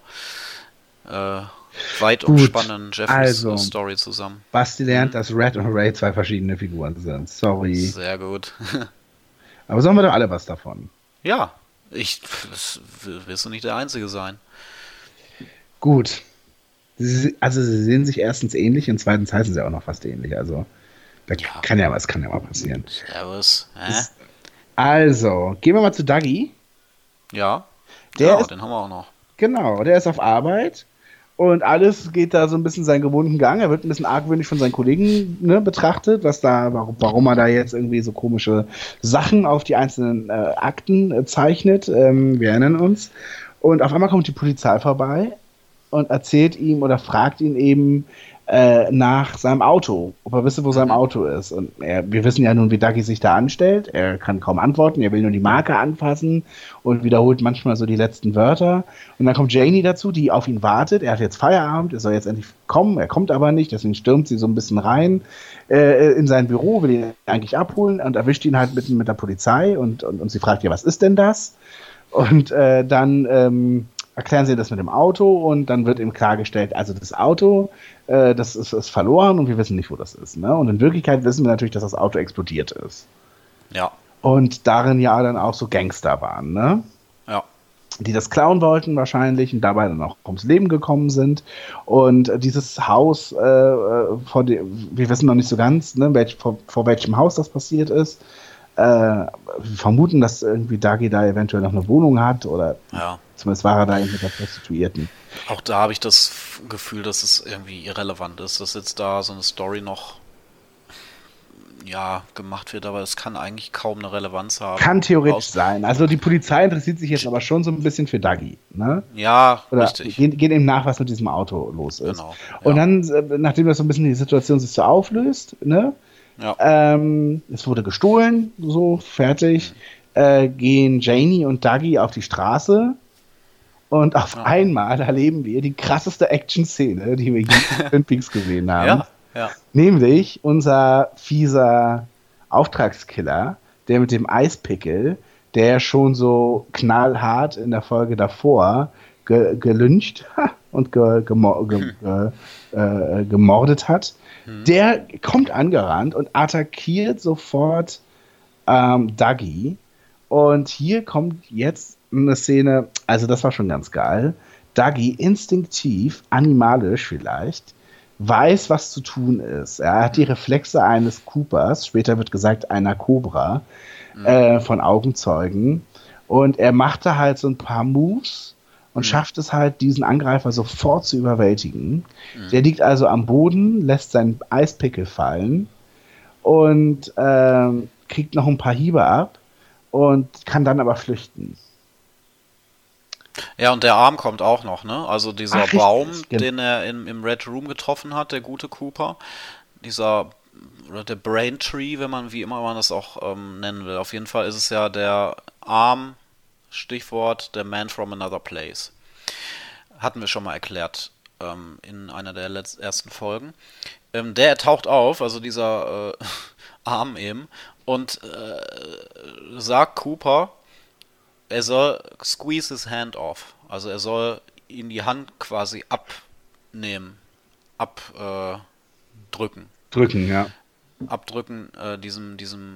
weit Gut, umspannenden also. Jeffries-Story zusammen. Basti lernt, dass Red und Ray zwei verschiedene Figuren sind. Sorry. Sehr gut. Aber sagen wir doch alle was davon. Ja, wirst du nicht der Einzige sein. Gut. Also sie sehen sich erstens ähnlich und zweitens heißen sie auch noch fast ähnlich. Also da Ja. kann ja mal passieren. Servus. Also, gehen wir mal zu Dougie. Ja, Der genau, ist- den haben wir auch noch. Genau, der ist auf Arbeit und alles geht da so ein bisschen seinen gewohnten Gang. Er wird ein bisschen argwöhnisch von seinen Kollegen betrachtet, warum er da jetzt irgendwie so komische Sachen auf die einzelnen Akten zeichnet. Wir erinnern uns. Und auf einmal kommt die Polizei vorbei und erzählt ihm oder fragt ihn eben nach seinem Auto, ob er wisse, wo sein Auto ist. Und wir wissen ja nun, wie Dougie sich da anstellt. Er kann kaum antworten, er will nur die Marke anfassen und wiederholt manchmal so die letzten Wörter. Und dann kommt Janie dazu, die auf ihn wartet. Er hat jetzt Feierabend, er soll jetzt endlich kommen, er kommt aber nicht, deswegen stürmt sie so ein bisschen rein in sein Büro, will ihn eigentlich abholen und erwischt ihn halt mitten mit der Polizei und sie fragt ja, was ist denn das? Und dann erklären sie das mit dem Auto und dann wird ihm klargestellt, also das Auto, das ist verloren und wir wissen nicht, wo das ist. Ne? Und in Wirklichkeit wissen wir natürlich, dass das Auto explodiert ist. Ja, Und darin ja dann auch so Gangster waren, ne? ja. Die das klauen wollten wahrscheinlich und dabei dann auch ums Leben gekommen sind. Und dieses Haus, wir wissen noch nicht so ganz, ne, vor welchem Haus das passiert ist. Wir vermuten, dass irgendwie Dougie da eventuell noch eine Wohnung hat oder Ja. zumindest war er da eben mit der Prostituierten. Auch da habe ich das Gefühl, dass es irgendwie irrelevant ist, dass jetzt da so eine Story noch ja, gemacht wird, aber es kann eigentlich kaum eine Relevanz haben. Kann theoretisch sein. Also die Polizei interessiert sich jetzt aber schon so ein bisschen für Dougie, ne? Ja, Oder richtig. geht eben nach, was mit diesem Auto los ist. Genau. Und Ja. dann, nachdem das so ein bisschen die Situation sich so auflöst, ne? Ja. Es wurde gestohlen, so, fertig. Gehen Janie und Dougie auf die Straße und auf einmal erleben wir die krasseste Action-Szene, die wir je in Twin Peaks gesehen haben. Ja, ja. Nämlich unser fieser Auftragskiller, der mit dem Eispickel, der schon so knallhart in der Folge davor gelyncht und gemordet hat, der kommt angerannt und attackiert sofort Dougie. Und hier kommt jetzt eine Szene, also das war schon ganz geil. Dougie instinktiv, animalisch vielleicht, weiß, was zu tun ist. Er hat die Reflexe eines Coopers, später wird gesagt einer Cobra, von Augenzeugen. Und er machte halt so ein paar Moves und schafft es halt, diesen Angreifer sofort zu überwältigen. Der liegt also am Boden, lässt seinen Eispickel fallen und kriegt noch ein paar Hiebe ab und kann dann aber flüchten. Ja, und der Arm kommt auch noch, ne? Also dieser Ach, richtig, Baum, genau. den er im Red Room getroffen hat, der gute Cooper, oder der Brain Tree, wie immer man das auch nennen will. Auf jeden Fall ist es ja der Arm, Stichwort, der Man from Another Place. Hatten wir schon mal erklärt in einer der ersten Folgen. Der taucht auf, also dieser Arm eben, und sagt Cooper, er soll squeeze his hand off. Also er soll ihn die Hand quasi abnehmen, abdrücken. Drücken, ja. Abdrücken diesem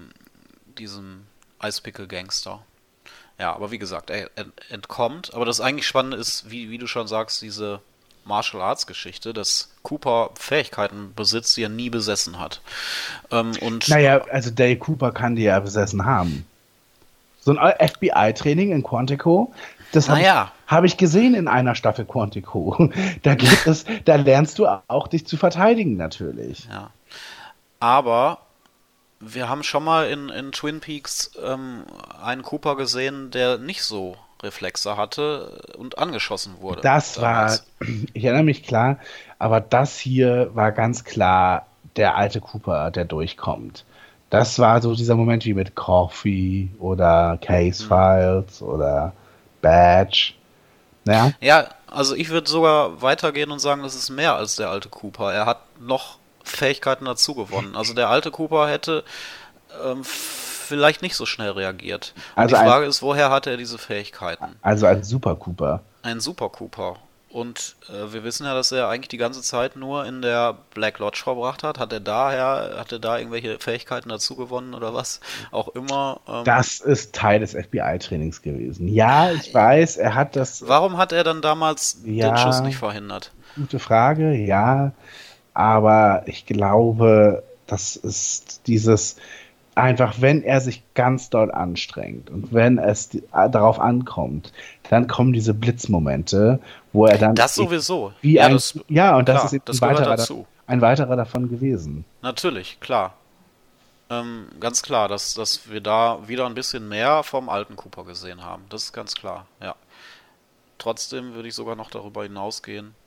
Eispickel-Gangster. Ja, aber wie gesagt, er entkommt. Aber das eigentlich Spannende ist, wie du schon sagst, diese Martial Arts Geschichte, dass Cooper Fähigkeiten besitzt, die er nie besessen hat. Naja, also Dale Cooper kann die ja besessen haben. So ein FBI-Training in Quantico, das habe ich gesehen in einer Staffel Quantico. Da lernst du auch, dich zu verteidigen, natürlich. Ja. Aber wir haben schon mal in Twin Peaks einen Cooper gesehen, der nicht so Reflexe hatte und angeschossen wurde. Ich erinnere mich klar, aber das hier war ganz klar der alte Cooper, der durchkommt. Das war so dieser Moment wie mit Coffee oder Case Files oder Badge. Ja? Ja, also ich würde sogar weitergehen und sagen, das ist mehr als der alte Cooper. Er hat noch Fähigkeiten dazu gewonnen. Also der alte Cooper hätte vielleicht nicht so schnell reagiert. Und Also die Frage ist, woher hatte er diese Fähigkeiten? Also ein Super Cooper. Ein Super Cooper. Und wir wissen ja, dass er eigentlich die ganze Zeit nur in der Black Lodge verbracht hat. Hat er da irgendwelche Fähigkeiten dazu gewonnen oder was? Auch immer. Das ist Teil des FBI-Trainings gewesen. Ja, ich weiß, er hat das... Warum hat er dann damals den Schuss nicht verhindert? Gute Frage, ja. Aber ich glaube, das ist dieses... Einfach, wenn er sich ganz doll anstrengt und wenn es darauf ankommt, dann kommen diese Blitzmomente, wo er dann... Das sowieso. Und klar, das ist eben das gehört dazu. Ein weiterer davon gewesen. Natürlich, klar. Ganz klar, dass wir da wieder ein bisschen mehr vom alten Cooper gesehen haben. Das ist ganz klar, ja. Trotzdem würde ich sogar noch darüber hinausgehen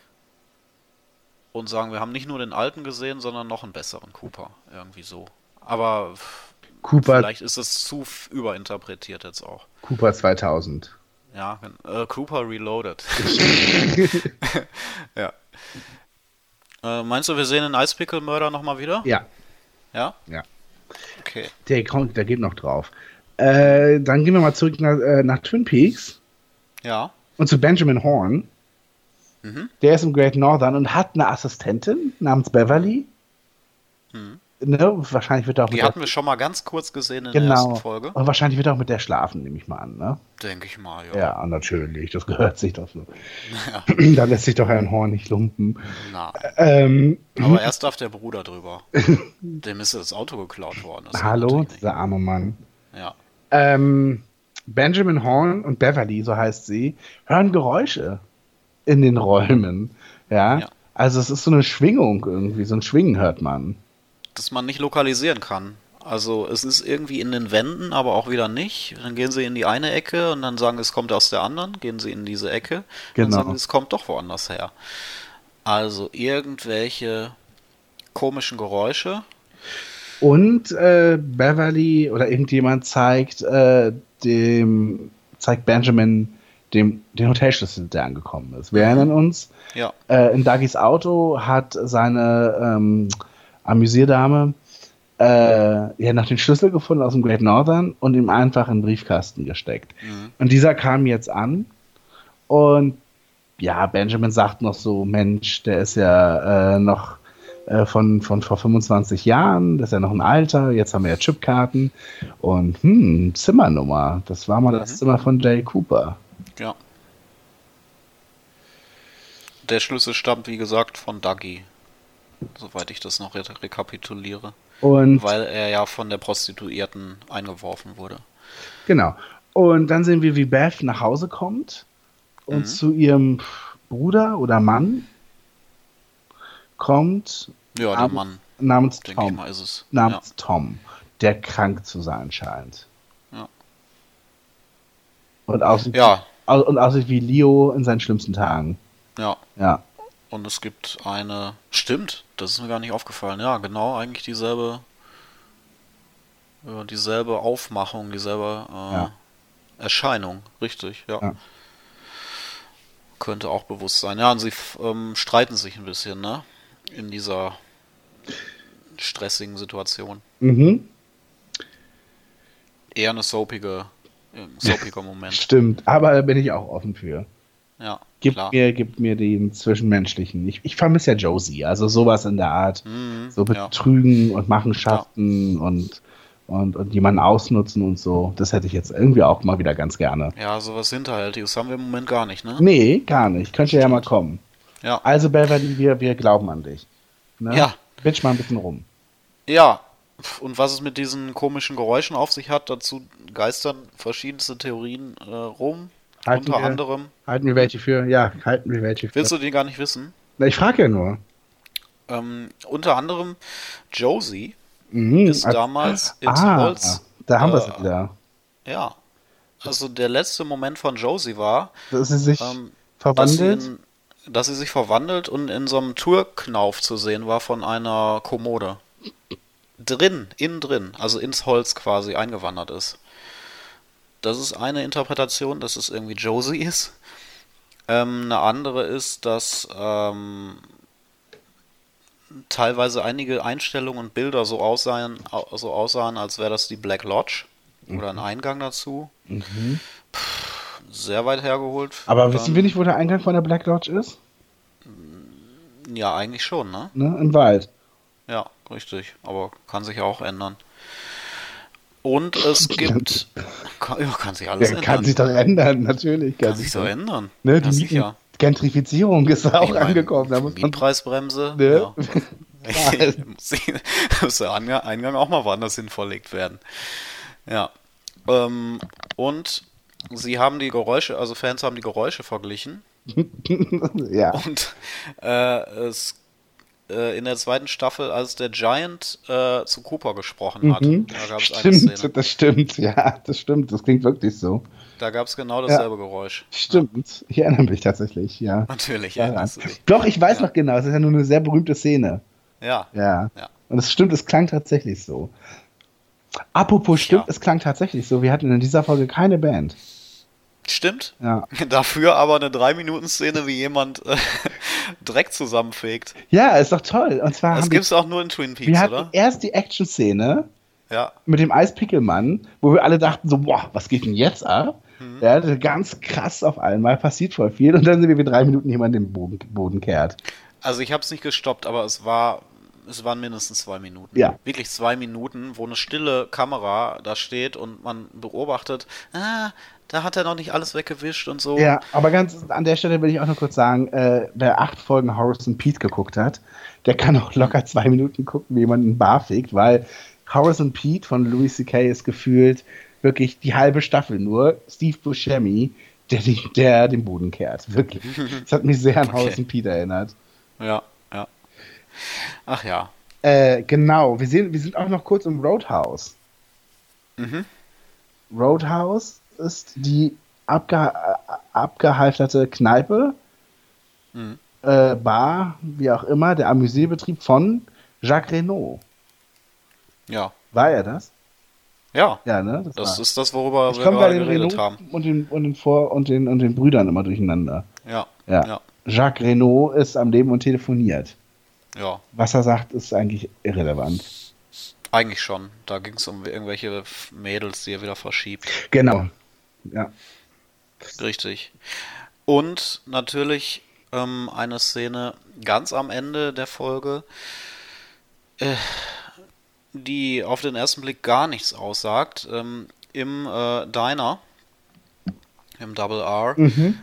und sagen, wir haben nicht nur den alten gesehen, sondern noch einen besseren Cooper. Irgendwie so. Aber vielleicht ist es zu überinterpretiert jetzt auch. Cooper 2000. Ja, Cooper Reloaded. Ja. Meinst du, wir sehen den Eispickel-Mörder nochmal wieder? Ja. Ja? Ja. Okay. Der geht noch drauf. Dann gehen wir mal zurück nach Twin Peaks. Ja. Und zu Benjamin Horn. Der ist im Great Northern und hat eine Assistentin namens Beverly. Ne, wahrscheinlich wird er auch Die hatten wir schon mal ganz kurz gesehen in der ersten Folge. Und wahrscheinlich wird er auch mit der schlafen, nehme ich mal an, ne? Denke ich mal, ja. Ja, natürlich, das gehört sich doch so. Ja. Da lässt sich doch ein Horn nicht lumpen. Na. Aber erst darf der Bruder drüber. Dem ist das Auto geklaut worden. Hallo, dieser arme Mann. Ja. Benjamin Horn und Beverly, so heißt sie, hören Geräusche in den Räumen. Ja. Also es ist so eine Schwingung irgendwie, so ein Schwingen hört man. das man nicht lokalisieren kann. Also es ist irgendwie in den Wänden, aber auch wieder nicht. Dann gehen sie in die eine Ecke und dann sagen, es kommt aus der anderen. Gehen sie in diese Ecke, dann Genau. sagen sie, es kommt doch woanders her. Also irgendwelche komischen Geräusche. Und Beverly oder irgendjemand zeigt Benjamin den Hotelschlüssel, der angekommen ist. Wir erinnern uns, Ja, in Dougys Auto hat seine Amüsierdame nach den Schlüssel gefunden aus dem Great Northern und ihm einfach in den Briefkasten gesteckt. Und dieser kam jetzt an und ja, Benjamin sagt noch so, Mensch, der ist ja noch von vor 25 Jahren, das ist ja noch ein Alter, jetzt haben wir ja Chipkarten und Zimmernummer, das war mal das Zimmer von Jay Cooper. ja. Der Schlüssel stammt, wie gesagt, von Dougie. Soweit ich das noch rekapituliere. Und Weil er ja von der Prostituierten eingeworfen wurde. genau. Und dann sehen wir, wie Beth nach Hause kommt und zu ihrem Bruder oder Mann kommt, Ja, der Mann, namens denke ich Tom, mal, ist es. Tom, der krank zu sein scheint. Ja. Und aussieht, Ja, und aussieht wie Leo in seinen schlimmsten Tagen. ja. Ja. Und es gibt eine. Stimmt, das ist mir gar nicht aufgefallen. Ja, genau, eigentlich dieselbe Aufmachung, dieselbe Ja. Erscheinung. Richtig, ja. Ja. Könnte auch bewusst sein. Ja, und sie streiten sich ein bisschen, ne? In dieser stressigen Situation. Mhm. Eher ein soapiger Moment. Stimmt, aber da bin ich auch offen für. Ja, Gib klar. mir den Zwischenmenschlichen. Ich vermisse ja Josie, also sowas in der Art. So ja. Betrügen und Machenschaften und jemanden ausnutzen und so. Das hätte ich jetzt irgendwie auch mal wieder ganz gerne. Ja, sowas Hinterhältiges haben wir im Moment gar nicht, ne? Nee, gar nicht. Könnte ja mal kommen. Ja. Also, Beverly, wir glauben an dich. Ne? Ja. Bitch mal ein bisschen rum. Ja, und was es mit diesen komischen Geräuschen auf sich hat, dazu geistern verschiedenste Theorien rum. Unter anderem. Halten wir welche für? Ja, halten wir welche für. Willst du die gar nicht wissen? Na, ich frage ja nur. Unter anderem Josie Mhm. ist damals ins Holz. Da haben wir es wieder. Ja. Also der letzte Moment von Josie war, Dass sie sich dass verwandelt. dass sie sich verwandelt und in so einem Tourknauf zu sehen war von einer Kommode. Innen drin, also ins Holz quasi eingewandert ist. Das ist eine Interpretation, dass es irgendwie Josie ist. Eine andere ist, dass teilweise einige Einstellungen und Bilder so aussahen, als wäre das die Black Lodge oder ein Eingang dazu. Sehr weit hergeholt. Aber wissen wir nicht, wo der Eingang von der Black Lodge ist? Ja, eigentlich schon, ne? Ne? Im Wald. Ja, richtig. Aber kann sich ja auch ändern. Und es gibt... Kann sich alles Der ändern. kann sich doch ändern, natürlich. Kann sich doch ändern. Ne, Ja, die sicher. Gentrifizierung ist auch Ich meine, angekommen. Da muss man, Mietpreisbremse. Ne? Ja. Muss der Eingang auch mal woanders hin verlegt werden. Ja. Und sie haben die Geräusche, also Fans haben die Geräusche verglichen. ja. Und in der zweiten Staffel, als der Giant zu Cooper gesprochen hat, da gab es eine Szene. Stimmt, das stimmt, ja, das stimmt, das klingt wirklich so. Da gab es genau dasselbe Geräusch. Stimmt, ich erinnere mich tatsächlich, ja. Natürlich, Ja, erinnerst du dich. doch, ich weiß noch genau, es ist ja nur eine sehr berühmte Szene. Ja. Ja. Ja. Und es stimmt, es klang tatsächlich so. Apropos stimmt, Ja. es klang tatsächlich so. Wir hatten in dieser Folge keine Band. Stimmt. Ja. Dafür aber eine 3-Minuten-Szene, wie jemand Dreck zusammenfegt. Ja, ist doch toll. Und zwar Das haben gibt's auch nur in Twin wir Peaks, hatten oder? erst die Action-Szene Ja. mit dem Eispickelmann, wo wir alle dachten so, boah, was geht denn jetzt ab? Ja, ganz krass auf einmal, passiert voll viel. Und dann sind wir 3 Minuten jemand den Boden kehrt. Also ich habe es nicht gestoppt, aber es waren mindestens 2 Minuten. Ja. Wirklich 2 Minuten, wo eine stille Kamera da steht und man beobachtet, da hat er noch nicht alles weggewischt und so. Ja, aber ganz an der Stelle will ich auch noch kurz sagen, wer 8 Folgen Horace and Pete geguckt hat, der kann auch locker 2 Minuten gucken, wie jemand einen Bar fegt, weil Horace and Pete von Louis C.K. ist gefühlt wirklich die halbe Staffel nur Steve Buscemi, der den Boden kehrt. Wirklich. Das hat mich sehr an Okay. Horace and Pete erinnert. Ja, ja. Ach ja. Genau, wir sind auch noch kurz im Roadhouse. Mhm. Roadhouse ist die abgehalfterte Kneipe, Mhm. Bar, wie auch immer, der Amüsierbetrieb von Jacques Reno. Ja. War er das? Ja. Ja, ne? Das war. ist das, worüber Ich wir komme bei gerade den geredet Renault haben. und den Brüdern immer durcheinander. Ja. Ja. Ja. Jacques Reno ist am Leben und telefoniert. Ja. Was er sagt, ist eigentlich irrelevant. Eigentlich schon. Da ging es um irgendwelche Mädels, die er wieder verschiebt. Genau. Ja. Richtig. Und natürlich eine Szene ganz am Ende der Folge, die auf den ersten Blick gar nichts aussagt. Im Diner, im Double R, Mhm.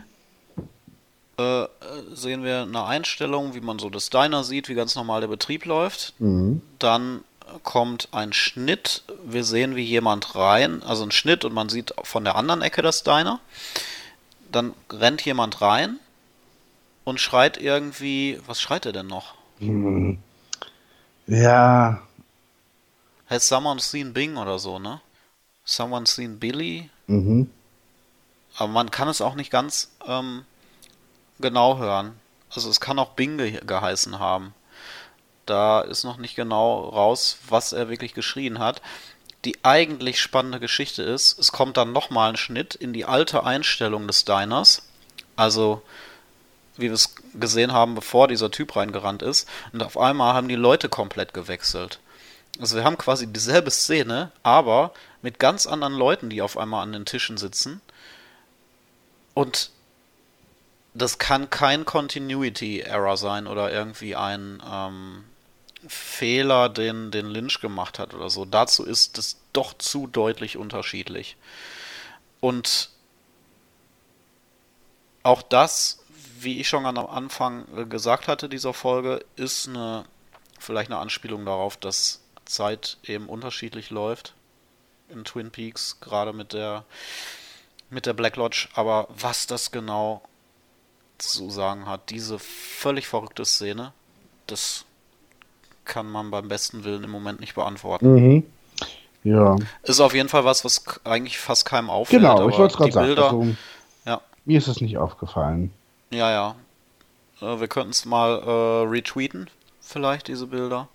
sehen wir eine Einstellung, wie man so das Diner sieht, wie ganz normal der Betrieb läuft. Mhm. Dann kommt ein Schnitt. Wir sehen, wie jemand rein, also ein Schnitt und man sieht von der anderen Ecke das Diner. Dann rennt jemand rein und schreit irgendwie, was schreit er denn noch? Mhm. Ja. Has someone seen Bing oder so, ne? Someone seen Billy? Mhm. Aber man kann es auch nicht ganz genau hören. Also es kann auch Bing geheißen haben. Da ist noch nicht genau raus, was er wirklich geschrien hat. Die eigentlich spannende Geschichte ist, es kommt dann nochmal ein Schnitt in die alte Einstellung des Diners. Also, wie wir es gesehen haben, bevor dieser Typ reingerannt ist. Und auf einmal haben die Leute komplett gewechselt. Also wir haben quasi dieselbe Szene, aber mit ganz anderen Leuten, die auf einmal an den Tischen sitzen. Und das kann kein Continuity-Error sein oder irgendwie ein Fehler, den Lynch gemacht hat oder so. Dazu ist es doch zu deutlich unterschiedlich. Und auch das, wie ich schon am Anfang gesagt hatte, dieser Folge, ist vielleicht eine Anspielung darauf, dass Zeit eben unterschiedlich läuft in Twin Peaks, gerade mit der Black Lodge. Aber was das genau zu sagen hat, diese völlig verrückte Szene, das kann man beim besten Willen im Moment nicht beantworten. Mhm. Ja. Ist auf jeden Fall was eigentlich fast keinem auffällt. Genau, ich aber wollte es gerade die sagen. Bilder, Also, ja, mir ist es nicht aufgefallen. ja. Wir könnten es mal retweeten, vielleicht diese Bilder.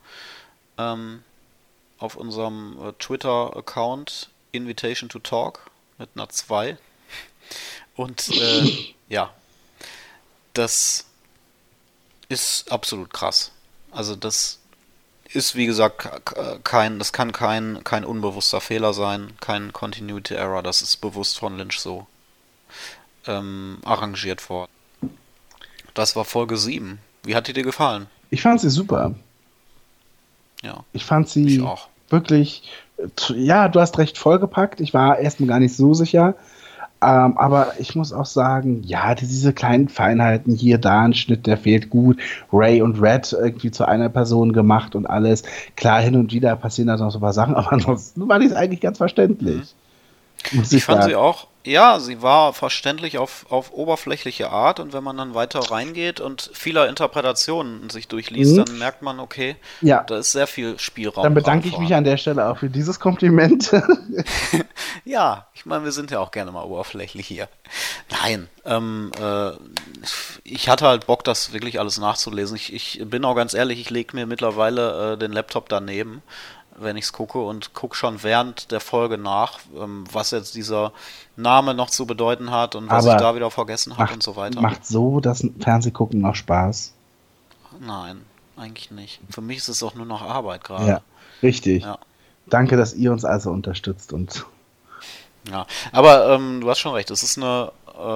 Auf unserem Twitter-Account Invitation to Talk mit einer 2. Und ja, das ist absolut krass. Also das ist, wie gesagt, das kann kein unbewusster Fehler sein, kein Continuity Error, das ist bewusst von Lynch so arrangiert worden. Das war Folge 7. Wie hat die dir gefallen? Ich fand sie super. Ja, Ich fand sie ich auch. wirklich, ja, du hast recht, vollgepackt. Ich war erstmal gar nicht so sicher. Aber ich muss auch sagen, ja, diese kleinen Feinheiten hier, da ein Schnitt, der fehlt gut. Ray und Red irgendwie zu einer Person gemacht und alles. Klar, hin und wieder passieren da noch so ein paar Sachen, aber ansonsten war das eigentlich ganz verständlich. Muss Ich fand sagen. sie auch, ja, sie war verständlich auf oberflächliche Art und wenn man dann weiter reingeht und vieler Interpretationen sich durchliest, dann merkt man, okay, Ja. da ist sehr viel Spielraum. Dann bedanke ich mich an der Stelle auch für dieses Kompliment. Ja, ich meine, wir sind ja auch gerne mal oberflächlich hier. Nein, ich hatte halt Bock, das wirklich alles nachzulesen. Ich bin auch ganz ehrlich, ich lege mir mittlerweile den Laptop daneben, wenn ich es gucke und gucke schon während der Folge nach, was jetzt dieser Name noch zu bedeuten hat und was Aber ich da wieder vergessen habe und so weiter. Macht so das Fernsehgucken noch Spaß? Nein, eigentlich nicht. Für mich ist es auch nur noch Arbeit gerade. Ja, richtig. Ja. Danke, dass ihr uns also unterstützt und Ja, aber du hast schon recht, es ist eine,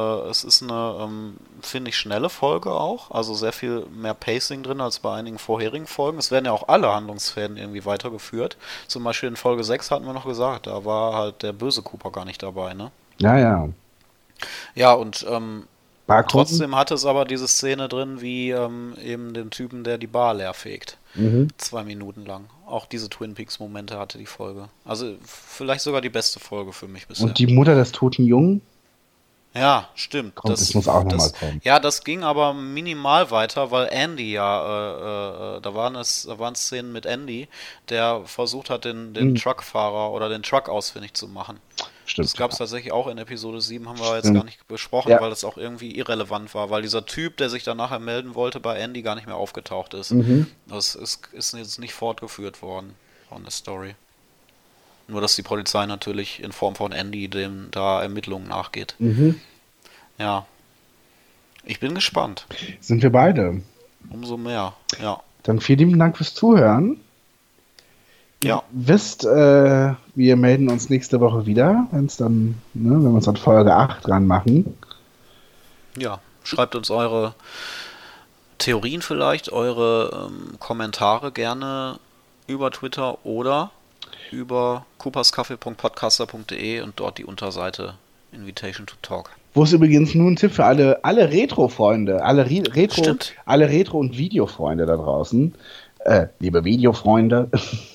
finde ich, schnelle Folge auch, also sehr viel mehr Pacing drin als bei einigen vorherigen Folgen. Es werden ja auch alle Handlungsfäden irgendwie weitergeführt. Zum Beispiel in Folge 6 hatten wir noch gesagt, da war halt der böse Cooper gar nicht dabei, ne? ja. Ja, und Barkunden? trotzdem hatte es aber diese Szene drin, wie eben den Typen, der die Bar leer fegt. 2 Minuten lang. Auch diese Twin Peaks-Momente hatte die Folge. Also vielleicht sogar die beste Folge für mich bisher. Und die Mutter des toten Jungen? Ja, stimmt. Das muss auch nochmal kommen. Ja, das ging aber minimal weiter, weil Andy da waren Szenen mit Andy, der versucht hat, den Truckfahrer oder den Truck ausfindig zu machen. Stimmt. Das gab es tatsächlich auch in Episode 7, haben wir jetzt Stimmt. gar nicht besprochen, weil das auch irgendwie irrelevant war, weil dieser Typ, der sich dann nachher melden wollte, bei Andy gar nicht mehr aufgetaucht ist. Das ist jetzt nicht fortgeführt worden von der Story. Nur, dass die Polizei natürlich in Form von Andy dem da Ermittlungen nachgeht. Ja. Ich bin gespannt. Sind wir beide. Umso mehr, ja. Dann vielen lieben Dank fürs Zuhören. Ja. Wisst, wir melden uns nächste Woche wieder, wenn wir uns an Folge 8 dran machen. Ja, schreibt uns eure Theorien vielleicht, eure Kommentare gerne über Twitter oder über cooperskaffee.podcaster.de und dort die Unterseite Invitation to Talk. Wo es übrigens nur ein Tipp für alle Retro-Freunde, alle Retro- und Videofreunde da draußen, liebe Videofreunde,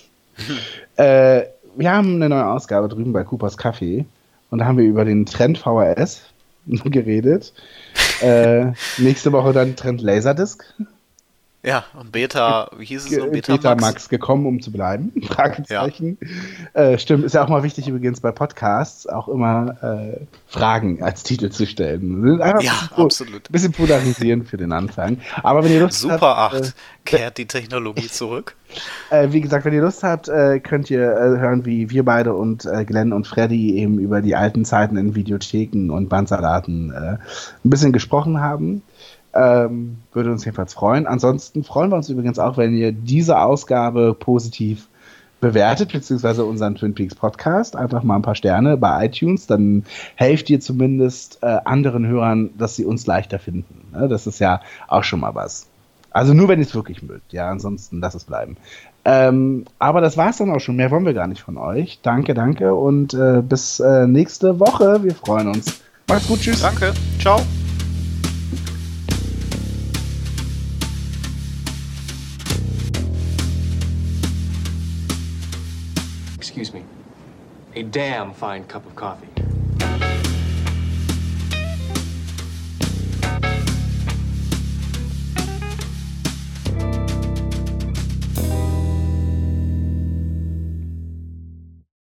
wir haben eine neue Ausgabe drüben bei Coopers Kaffee und da haben wir über den Trend VHS geredet. Nächste Woche dann Trend Laserdisc. Ja, und Beta, wie hieß es noch? Betamax gekommen, um zu bleiben. Fragezeichen. Ja. Stimmt, ist ja auch mal wichtig übrigens bei Podcasts, auch immer Fragen als Titel zu stellen. Einfach absolut. Ein bisschen polarisieren für den Anfang. Aber wenn ihr Lust Super habt... 8 kehrt die Technologie zurück. Wie gesagt, wenn ihr Lust habt, könnt ihr hören, wie wir beide und Glenn und Freddy eben über die alten Zeiten in Videotheken und Bandsalaten ein bisschen gesprochen haben. Würde uns jedenfalls freuen. Ansonsten freuen wir uns übrigens auch, wenn ihr diese Ausgabe positiv bewertet, beziehungsweise unseren Twin Peaks Podcast. Einfach mal ein paar Sterne bei iTunes. Dann helft ihr zumindest anderen Hörern, dass sie uns leichter finden. Ne? Das ist ja auch schon mal was. Also nur, wenn ihr es wirklich mögt. Ja, ansonsten lasst es bleiben. Aber das war's dann auch schon. Mehr wollen wir gar nicht von euch. Danke und bis nächste Woche. Wir freuen uns. Macht's gut. Tschüss. Danke. Ciao. Excuse me. A damn fine cup of coffee.